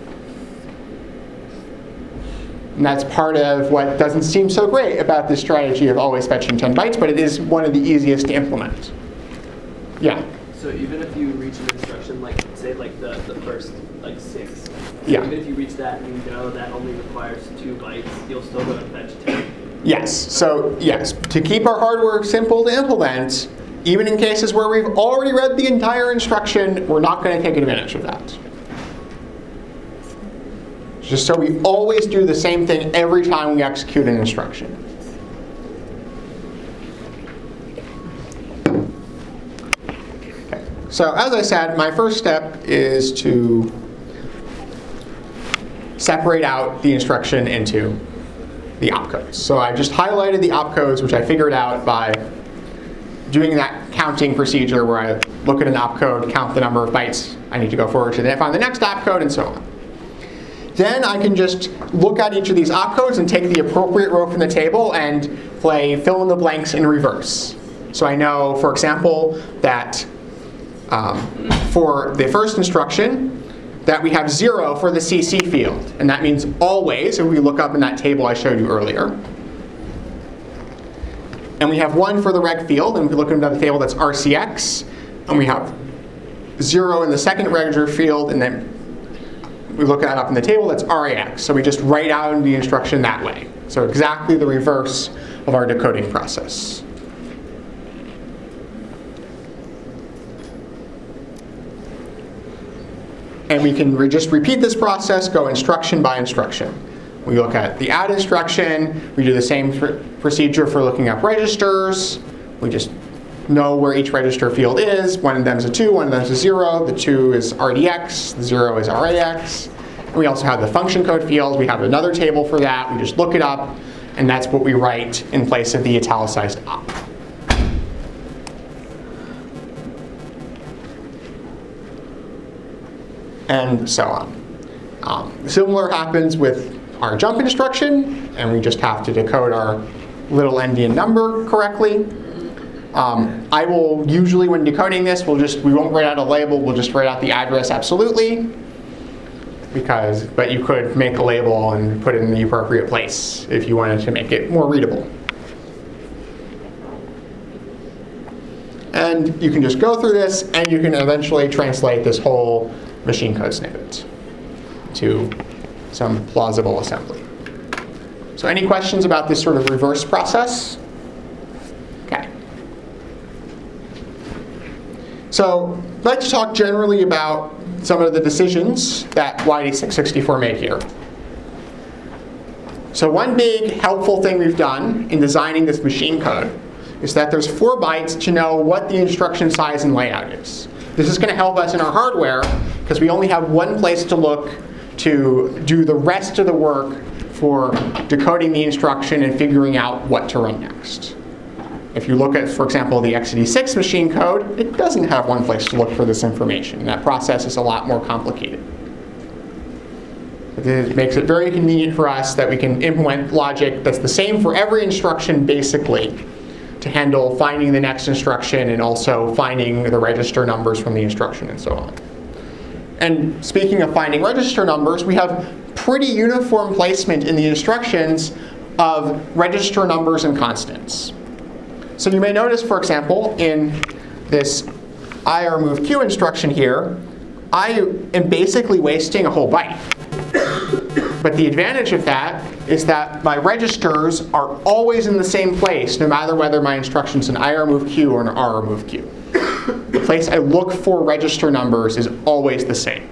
And that's part of what doesn't seem so great about this strategy of always fetching 10 bytes, but it is one of the easiest to implement. Yeah? So even if you reach an instruction, like say like the first like 6, yeah. Even if you reach that and you know that only requires 2 bytes, you'll still go and fetch 10? Yes. So yes, to keep our hardware simple to implement, even in cases where we've already read the entire instruction, we're not going to take advantage of that. Just so we always do the same thing every time we execute an instruction. Okay. So as I said, my first step is to separate out the instruction into the opcodes. So I just highlighted the opcodes, which I figured out by doing that counting procedure where I look at an opcode, count the number of bytes I need to go forward to find the next opcode, and so on. Then I can just look at each of these opcodes and take the appropriate row from the table and play fill in the blanks in reverse. So I know, for example, that for the first instruction, that we have 0 for the CC field. And that means always, if we look up in that table I showed you earlier. And we have 1 for the reg field, and if we look into the table, that's RCX. And we have 0 in the second register field, and then we look that up in the table, that's RAX. So we just write out the instruction that way. So exactly the reverse of our decoding process. And we can just repeat this process, go instruction by instruction. We look at the add instruction. We do the same procedure for looking up registers. We just know where each register field is. One of them is a 2, one of them is a 0. The 2 is RDX, the 0 is RAX. And we also have the function code field. We have another table for that. We just look it up, and that's what we write in place of the italicized op. And so on. Similar happens with our jump instruction, and we just have to decode our little endian number correctly. I will usually, when decoding this, we won't write out a label, we'll just write out the address absolutely. But you could make a label and put it in the appropriate place if you wanted to make it more readable. And you can just go through this, and you can eventually translate this whole machine code snippet to some plausible assembly. So any questions about this sort of reverse process? Okay. So I'd like to talk generally about some of the decisions that YD664 made here. So one big helpful thing we've done in designing this machine code is that there's 4 bytes to know what the instruction size and layout is. This is going to help us in our hardware because we only have one place to look to do the rest of the work for decoding the instruction and figuring out what to run next. If you look at, for example, the x86 machine code, it doesn't have one place to look for this information. That process is a lot more complicated. It makes it very convenient for us that we can implement logic that's the same for every instruction, basically, to handle finding the next instruction and also finding the register numbers from the instruction and so on. And speaking of finding register numbers, we have pretty uniform placement in the instructions of register numbers and constants. So you may notice, for example, in this IR move Q instruction here, I am basically wasting a whole byte. But the advantage of that is that my registers are always in the same place, no matter whether my instruction's an IR move Q or an RR move Q. The place I look for register numbers is always the same.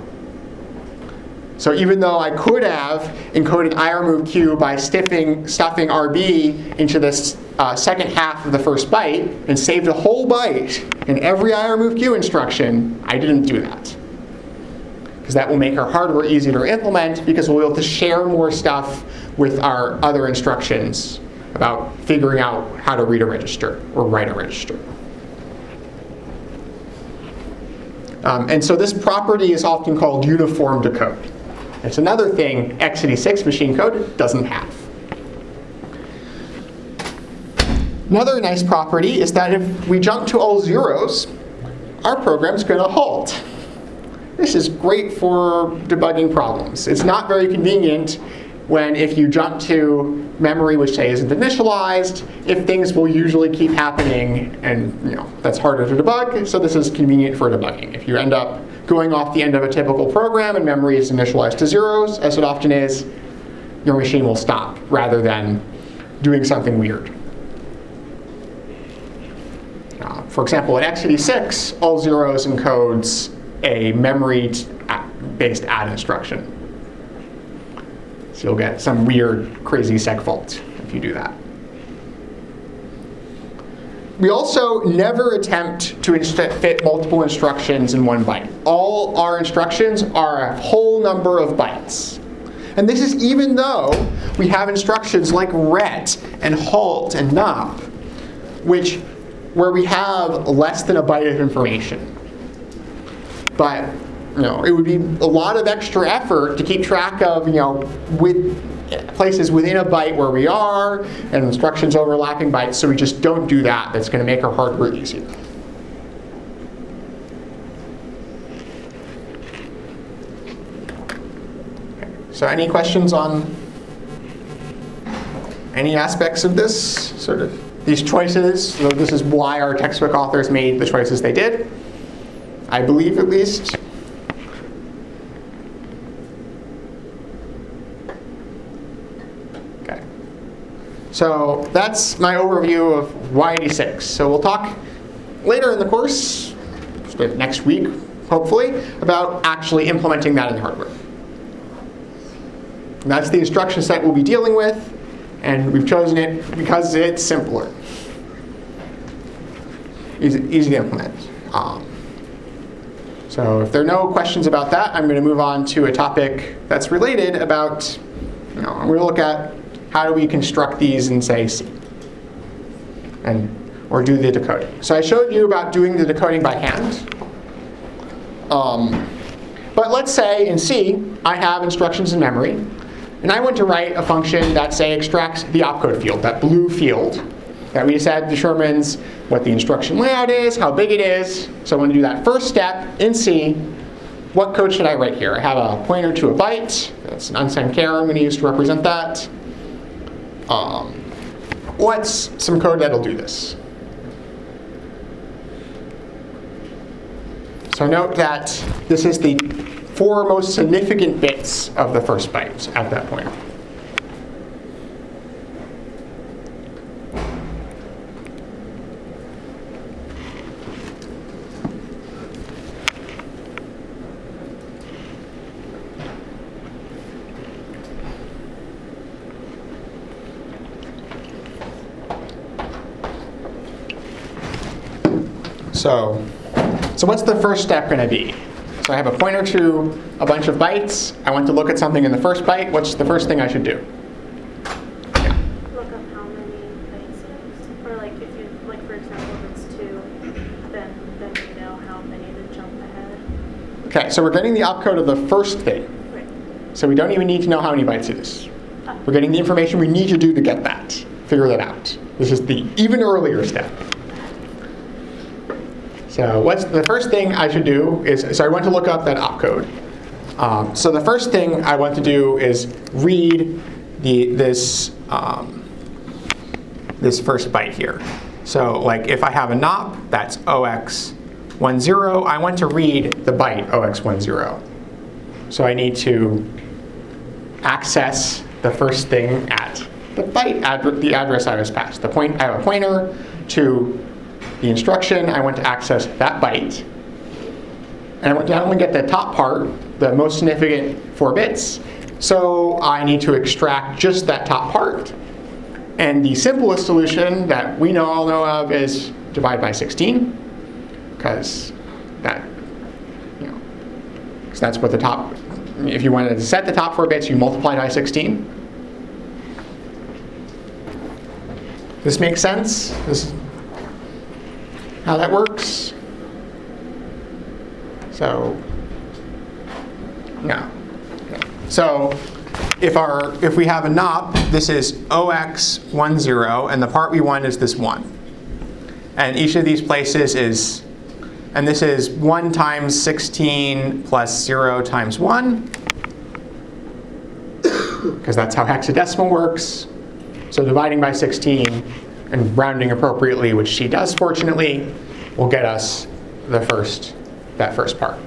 So even though I could have encoded IR move Q by stuffing RB into this second half of the first byte and saved a whole byte in every IR move Q instruction, I didn't do that. Because that will make our hardware easier to implement, because we'll be able to share more stuff with our other instructions about figuring out how to read a register or write a register. And so this property is often called uniform decode. It's another thing x86 machine code doesn't have. Another nice property is that if we jump to all zeros, our program's going to halt. This is great for debugging problems. It's not very convenient when if you jump to memory which say isn't initialized, if things will usually keep happening, and that's harder to debug, so this is convenient for debugging. If you end up going off the end of a typical program and memory is initialized to zeros, as it often is, your machine will stop rather than doing something weird. For example, at x86, all zeros encodes a memory-based add instruction. So you'll get some weird, crazy segfault if you do that. We also never attempt to fit multiple instructions in one byte. All our instructions are a whole number of bytes. And this is even though we have instructions like ret and halt and nop, where we have less than a byte of information. But it would be a lot of extra effort to keep track of with places within a byte where we are and instructions overlapping bytes. So we just don't do that. That's going to make our hardware easier. So any questions on any aspects of this these choices? So this is why our textbook authors made the choices they did, I believe at least. Okay. So that's my overview of Y86. So we'll talk later in the course, next week hopefully, about actually implementing that in the hardware. And that's the instruction set we'll be dealing with, and we've chosen it because it's simpler. Easy to implement. So if there are no questions about that, I'm going to move on to a topic that's related about, I'm going to look at how do we construct these in, say, C, or do the decoding. So I showed you about doing the decoding by hand. But let's say in C, I have instructions in memory, and I want to write a function that, say, extracts the opcode field, that blue field that we said determines what the instruction layout is, how big it is. So I want to do that first step in C. What code should I write here? I have a pointer to a byte. That's an unsigned char I'm going to use to represent that. What's some code that'll do this? So note that this is the 4 most significant bits of the first byte at that point. So what's the first step going to be? So I have a pointer to a bunch of bytes. I want to look at something in the first byte. What's the first thing I should do? Look up how many bytes it is. Or like if you, like for example, if it's 2, then you know how many to jump ahead. Okay, so we're getting the opcode of the first thing. Right. So we don't even need to know how many bytes it is. We're getting the information we need to do to get that. Figure that out. This is the even earlier step. So what's the first thing I should do is, so I want to look up that opcode. So the first thing I want to do is read this first byte here. So like if I have a NOP, that's OX10, I want to read the byte OX10. So I need to access the first thing at the byte the address I was passed. I have a pointer to the instruction. I want to access that byte. And I want to only get the top part, the most significant 4 bits. So I need to extract just that top part. And the simplest solution that we all know of is divide by 16, because that, because that's what the top. If you wanted to set the top 4 bits, you multiply by 16. This makes sense? This is how that works? So, no. So, if we have a NOP, this is OX10, and the part we want is this 1. And each of these places is, and this is 1 times 16 plus 0 times 1, because that's how hexadecimal works. So dividing by 16 and rounding appropriately, which she does fortunately, will get us that first part.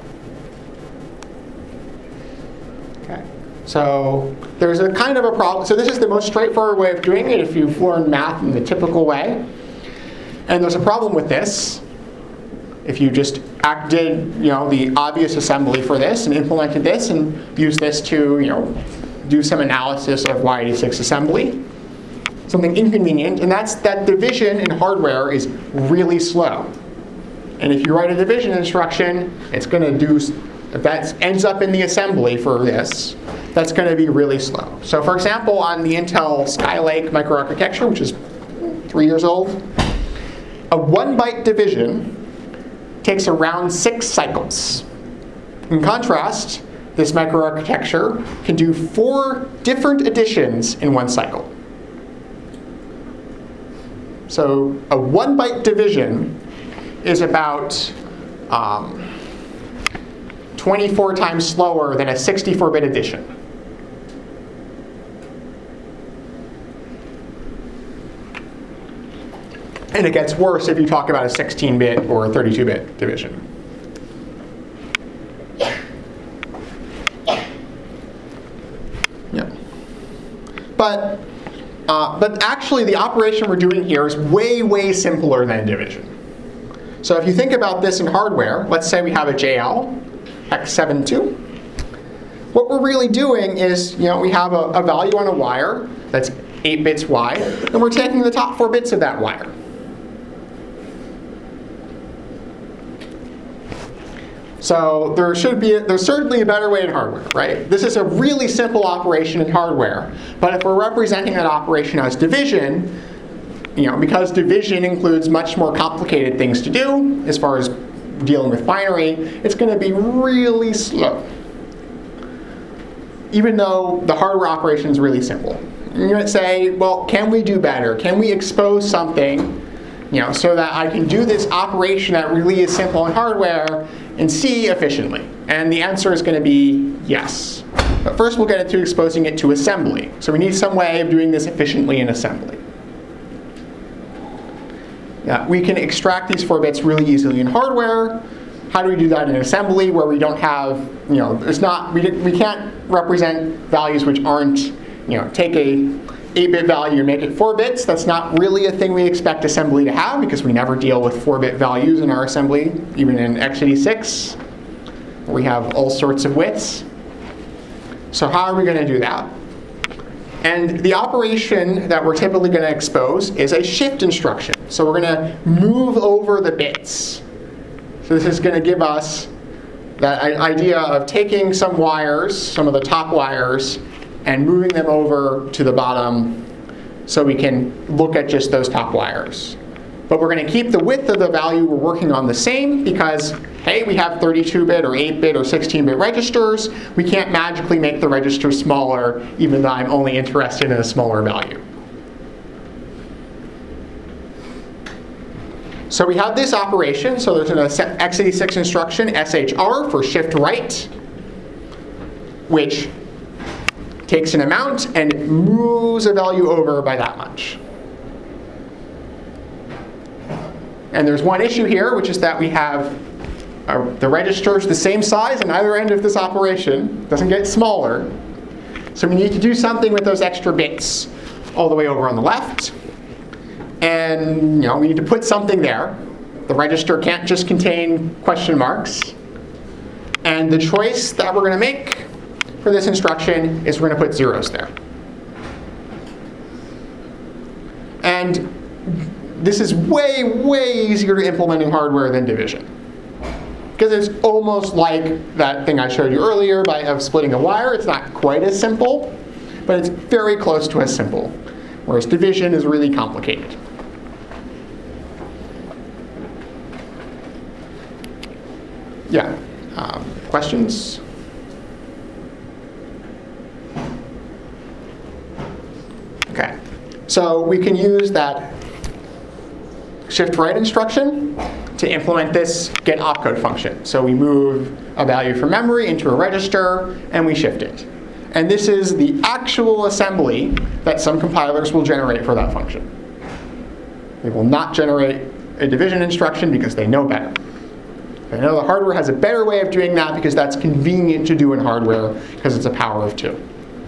Okay. So there's a kind of a problem. So this is the most straightforward way of doing it if you've learned math in the typical way. And there's a problem with this. If you just did the obvious assembly for this and implemented this and used this to do some analysis of y86 assembly, something inconvenient, and that's that division in hardware is really slow. And if you write a division instruction, it's going to do, if that ends up in the assembly for this, that's going to be really slow. So for example, on the Intel Skylake microarchitecture, which is 3 years old, a 1-byte division takes around 6 cycles. In contrast, this microarchitecture can do 4 different additions in 1 cycle. So a 1-byte division is about 24 times slower than a 64-bit addition. And it gets worse if you talk about a 16-bit or a 32-bit division. Yeah. But actually, the operation we're doing here is way, way simpler than division. So if you think about this in hardware, let's say we have a JL, X72. What we're really doing is, we have a value on a wire that's 8 bits wide, and we're taking the top 4 bits of that wire. So there's certainly a better way in hardware, right? This is a really simple operation in hardware. But if we're representing that operation as division, because division includes much more complicated things to do as far as dealing with binary, it's going to be really slow. Even though the hardware operation is really simple. And you're going to say, well, can we do better? Can we expose something, so that I can do this operation that really is simple in hardware in C efficiently? And the answer is going to be yes. But first we'll get into exposing it to assembly. So we need some way of doing this efficiently in assembly. We can extract these 4 bits really easily in hardware. How do we do that in assembly where we don't have, we can't represent values which aren't, take a 8-bit value and make it 4 bits. That's not really a thing we expect assembly to have because we never deal with 4-bit values in our assembly, even in x86, where we have all sorts of widths. So how are we going to do that? And the operation that we're typically going to expose is a shift instruction. So we're going to move over the bits. So this is going to give us that idea of taking some wires, some of the top wires, and moving them over to the bottom so we can look at just those top wires. But we're going to keep the width of the value we're working on the same because, hey, we have 32-bit or 8-bit or 16-bit registers. We can't magically make the register smaller even though I'm only interested in a smaller value. So we have this operation. So there's an x86 instruction, SHR, for shift right, which takes an amount and moves a value over by that much. And there's one issue here, which is that we have the registers the same size on either end of this operation. It doesn't get smaller. So we need to do something with those extra bits all the way over on the left. And we need to put something there. The register can't just contain question marks. And the choice that we're going to make for this instruction is we're going to put zeros there. And this is way, way easier to implement in hardware than division. Because it's almost like that thing I showed you earlier of splitting a wire. It's not quite as simple, but it's very close to as simple. Whereas division is really complicated. Yeah, questions? Okay, so we can use that shift right instruction to implement this get opcode function. So we move a value from memory into a register and we shift it. And this is the actual assembly that some compilers will generate for that function. They will not generate a division instruction because they know better. They know the hardware has a better way of doing that because that's convenient to do in hardware because it's a power of 2.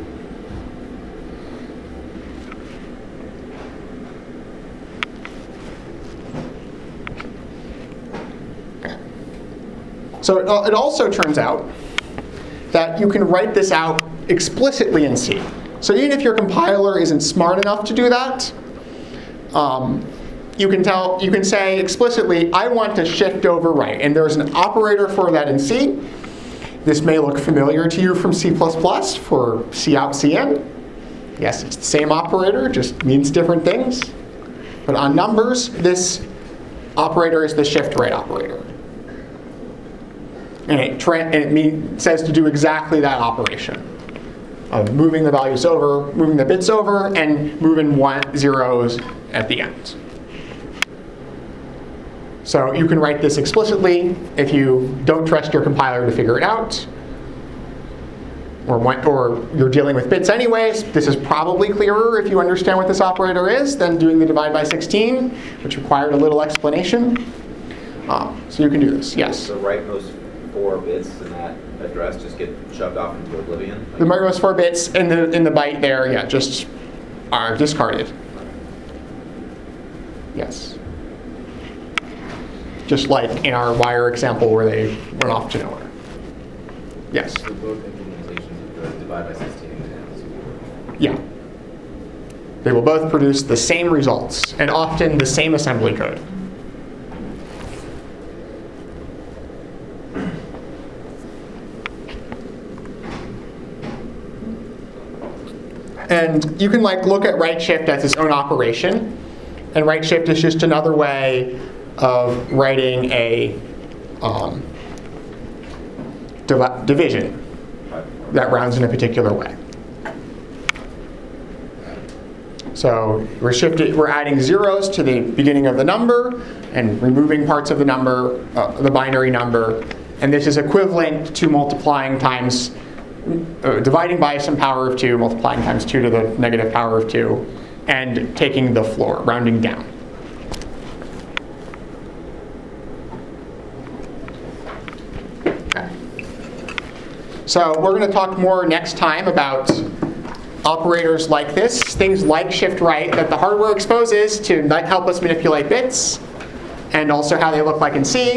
So it also turns out that you can write this out explicitly in C. So even if your compiler isn't smart enough to do that, you can say explicitly, I want to shift over right. And there's an operator for that in C. This may look familiar to you from C++ for cout cin. Yes, it's the same operator, just means different things. But on numbers, this operator is the shift right operator. And it says to do exactly that operation of moving the values over, moving the bits over, and moving zeros at the end. So you can write this explicitly if you don't trust your compiler to figure it out, or you're dealing with bits anyways. This is probably clearer if you understand what this operator is than doing the divide by 16, which required a little explanation. So you can do this, yes? The rightmost 4 bits in that address just get shoved off into oblivion? The rightmost 4 bits in the byte there, yeah, just are discarded. Yes. Just like in our wire example where they went off to nowhere. Yes? So both implementations of the divide by 16 examples? Yeah. They will both produce the same results, and often the same assembly code. And you can look at right shift as its own operation. And right shift is just another way of writing a division that rounds in a particular way. So we're adding zeros to the beginning of the number and removing parts of the number, the binary number. And this is equivalent to multiplying times, dividing by some power of 2, multiplying times 2 to the negative power of 2, and taking the floor, rounding down. Okay. So we're going to talk more next time about operators like this, things like shift right that the hardware exposes to help us manipulate bits, and also how they look like in C.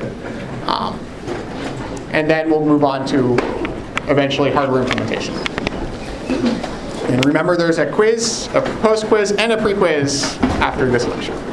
And then we'll move on to eventually hardware implementation. And remember, there's a quiz, a post-quiz, and a pre-quiz after this lecture.